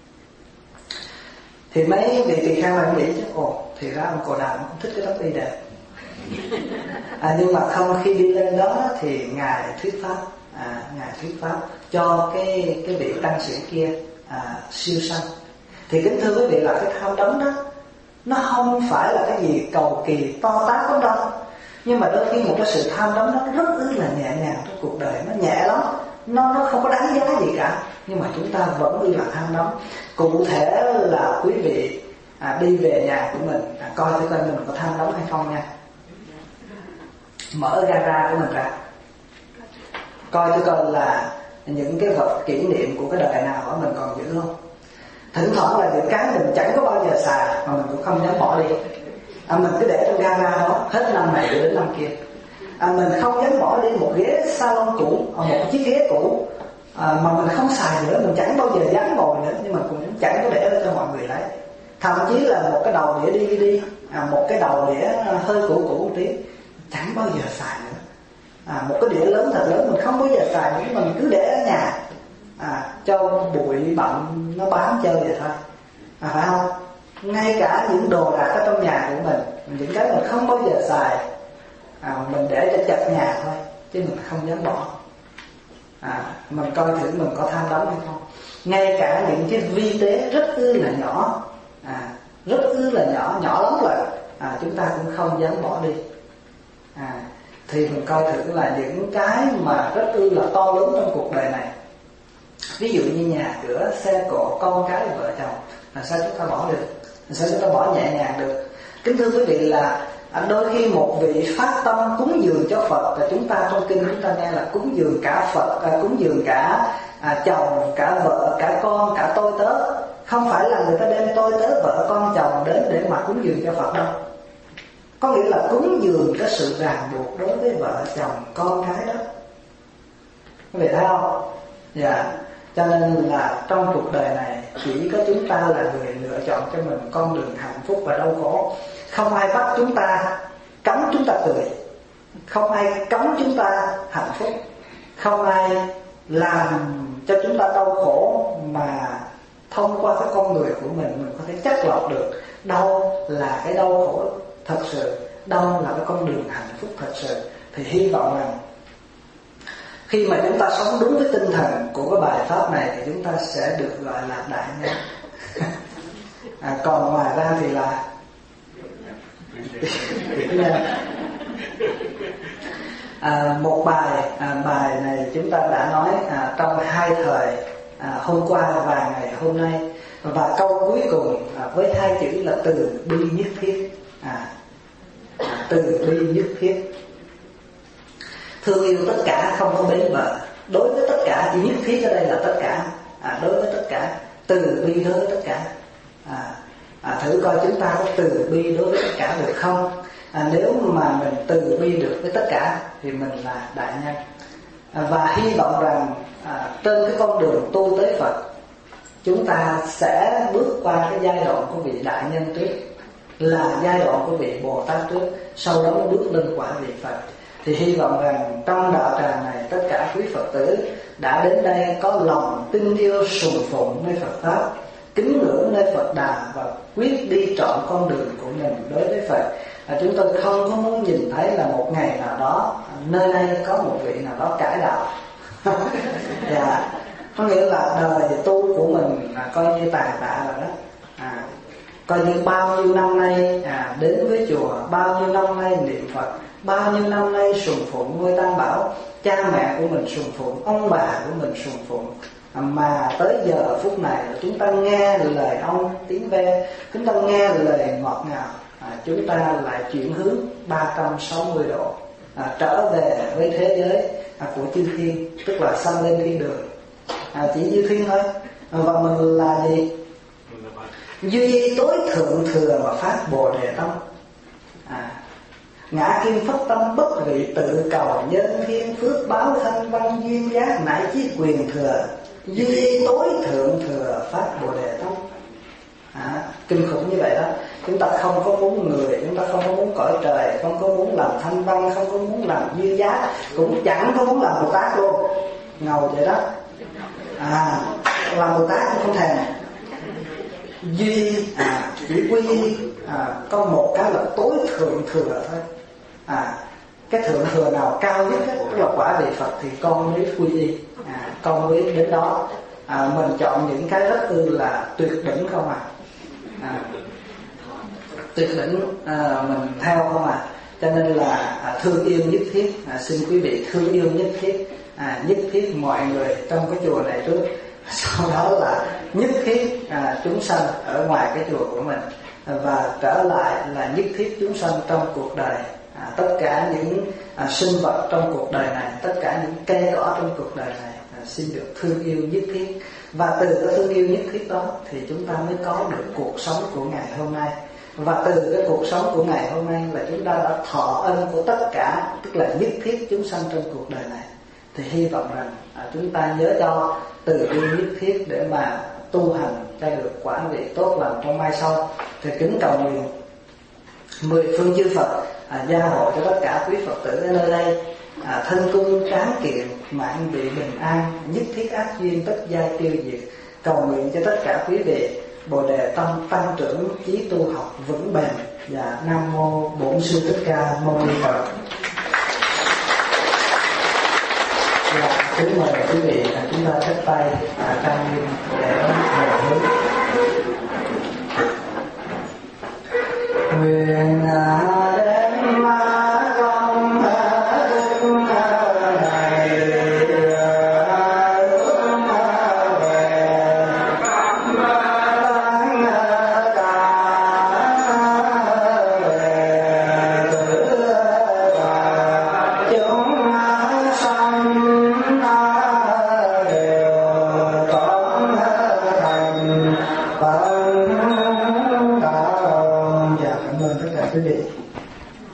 Thì mấy vị tỳ kheo này nghĩ chứ, thì ra ông Cồ Đàm cũng thích cái tấm y đẹp. Nhưng mà không, khi đi lên đó thì ngài thuyết pháp, ngài thuyết pháp cho cái vị tăng sĩ kia siêu sanh. Thì kính thưa quý vị là cái tham đắm đó, nó không phải là cái gì cầu kỳ to tát lắm đâu. Nhưng mà đôi khi một cái sự tham đắm nó rất là nhẹ nhàng trong cuộc đời, nó nhẹ lắm, nó không có đáng giá gì cả, nhưng mà chúng ta vẫn là tham đắm. Cụ thể là quý vị đi về nhà của mình, coi thử coi mình có tham đắm hay không nha. Mở gara của mình ra, coi thử coi là những cái vật kỷ niệm của cái đời nào ở mình còn giữ không. Thỉnh thoảng là những cái mình chẳng có bao giờ xài mà mình cũng không dám bỏ đi, mình cứ để trong gara đó hết năm này đến năm kia. Mình không dám bỏ đi một ghế salon cũ, một chiếc ghế cũ mà mình không xài nữa, mình chẳng bao giờ dám ngồi nữa, nhưng mà cũng chẳng có để cho mọi người lấy. Thậm chí là một cái đầu đĩa DVD, một cái đầu đĩa hơi cũ một tí, chẳng bao giờ xài nữa. Một cái đĩa lớn thật lớn mình không bao giờ xài nữa, mình cứ để ở nhà cho bụi bặm nó bám chơi vậy thôi, phải không? Ngay cả những đồ đạc ở trong nhà của mình, những cái mình không bao giờ xài, mình để cho chật nhà thôi, chứ mình không dám bỏ. Mình coi thử mình có tham đắm hay không. Ngay cả những cái vi tế rất là nhỏ, rất là nhỏ, nhỏ lắm rồi, chúng ta cũng không dám bỏ đi. Thì mình coi thử là những cái mà rất là to lớn trong cuộc đời này, ví dụ như nhà cửa, xe cộ, con cái, vợ chồng, là sao chúng ta bỏ được, là sao chúng ta bỏ nhẹ nhàng được. Kính thưa quý vị là đôi khi một vị phát tâm cúng dường cho Phật, và chúng ta trong kinh chúng ta nghe là cúng dường cả Phật, cúng dường cả chồng, cả vợ, cả con, cả tôi tớ. Không phải là người ta đem tôi tớ, vợ, con, chồng đến để mà cúng dường cho Phật đâu. Có nghĩa là cúng dường cái sự ràng buộc đối với vợ, chồng, con cái đó. Quý vị thấy không? Dạ. Cho nên là trong cuộc đời này chỉ có chúng ta là người lựa chọn cho mình con đường hạnh phúc và đau khổ. Không ai bắt chúng ta, cấm chúng ta cười, không ai cấm chúng ta hạnh phúc, không ai làm cho chúng ta đau khổ, mà thông qua cái con người của mình có thể chắc lọc được đâu là cái đau khổ thật sự, đâu là cái con đường hạnh phúc thật sự. Thì hy vọng rằng khi mà chúng ta sống đúng với tinh thần của cái bài pháp này thì chúng ta sẽ được gọi là đại nhân. Còn ngoài ra thì là một bài này chúng ta đã nói trong hai thời, hôm qua và ngày hôm nay, và câu cuối cùng với hai chữ là từ bi nhất thiết. Từ bi nhất thiết, thương yêu tất cả, không có bến bờ. Đối với tất cả, chỉ nhất thiết ở đây là tất cả, đối với tất cả, từ bi đối với tất cả. Thử coi chúng ta có từ bi đối với tất cả được không? Nếu mà mình từ bi được với tất cả thì mình là đại nhân. Và hy vọng rằng trên cái con đường tu tới Phật, chúng ta sẽ bước qua cái giai đoạn của vị đại nhân trước, là giai đoạn của vị Bồ Tát trước, sau đó bước lên quả vị Phật. Thì hy vọng rằng trong đạo tràng này, tất cả quý Phật tử đã đến đây có lòng tin yêu sùng phụng nơi Phật Pháp, kính ngưỡng nơi Phật Đà, và quyết đi trọn con đường của mình đối với Phật. Chúng tôi không có muốn nhìn thấy là một ngày nào đó nơi đây có một vị nào đó cải đạo. Dạ, có nghĩa là đời tu của mình coi như tàn tạ rồi đó. Coi như bao nhiêu năm nay đến với chùa, bao nhiêu năm nay niệm Phật, bao nhiêu năm nay sùng phụng ngôi Tam Bảo, cha mẹ của mình sùng phụng, ông bà của mình sùng phụng, mà tới giờ phút này chúng ta nghe lời ông tiếng ve, chúng ta nghe lời ngọt ngào, chúng ta lại chuyển hướng 360 độ, trở về với thế giới của chư thiên, tức là sanh lên thiên đường. Chỉ chư thiên thôi. Và mình là gì? Duy tối thượng thừa mà phát Bồ Đề tâm. Ngã kim phất tâm bất vị, tự cầu nhân thiên phước, báo thân văn duyên giác, nại chí quyền thừa, duy tối thượng thừa phát bồ đề tâm. Kinh khủng như vậy đó. Chúng ta không có muốn người, chúng ta không có muốn cõi trời, không có muốn làm thanh văn, không có muốn làm duyên giác, cũng chẳng có muốn làm Bồ Tát luôn. Ngầu vậy đó. Làm Bồ Tát cũng không thèm. Duy chỉ quy có một cái là tối thượng thừa thôi. Cái thượng thừa nào cao nhất đó, tức là quả vị Phật, thì con mới quy y, con mới đến đó. Mình chọn những cái rất là tuyệt đỉnh không tuyệt đỉnh mình theo không cho nên là thương yêu nhất thiết. Xin quý vị thương yêu nhất thiết mọi người trong cái chùa này trước, sau đó là nhất thiết chúng sanh ở ngoài cái chùa của mình, và trở lại là nhất thiết chúng sanh trong cuộc đời. Tất cả những sinh vật trong cuộc đời này, tất cả những cây cỏ trong cuộc đời này xin được thương yêu nhất thiết. Và từ cái thương yêu nhất thiết đó thì chúng ta mới có được cuộc sống của ngày hôm nay. Và từ cái cuộc sống của ngày hôm nay là chúng ta đã thọ ân của tất cả, tức là nhất thiết chúng sanh trong cuộc đời này. Thì hy vọng rằng chúng ta nhớ cho từ bi nhất thiết để mà tu hành cho được quả vị tốt lành trong mai sau. Thì kính cầu nguyện 10 phương chư Phật gia hộ cho tất cả quý Phật tử ở nơi đây, thân cung tráng kiện, mạng vị bình an, nhất thiết ác duyên tất giai tiêu diệt. Cầu nguyện cho tất cả quý vị Bồ đề tâm tăng trưởng, chí tu học vững bền. Và Nam mô Bổn Sư Thích Ca Mâu Ni Phật. Kính mời quý vị chúng ta chắp tay trang nghiêm để hồi hướng. Nguyện đem công đức này hướng về tăng cả về tử và chúng sanh đều có thành Phật đạo. Dạ, cảm ơn tất cả quý vị.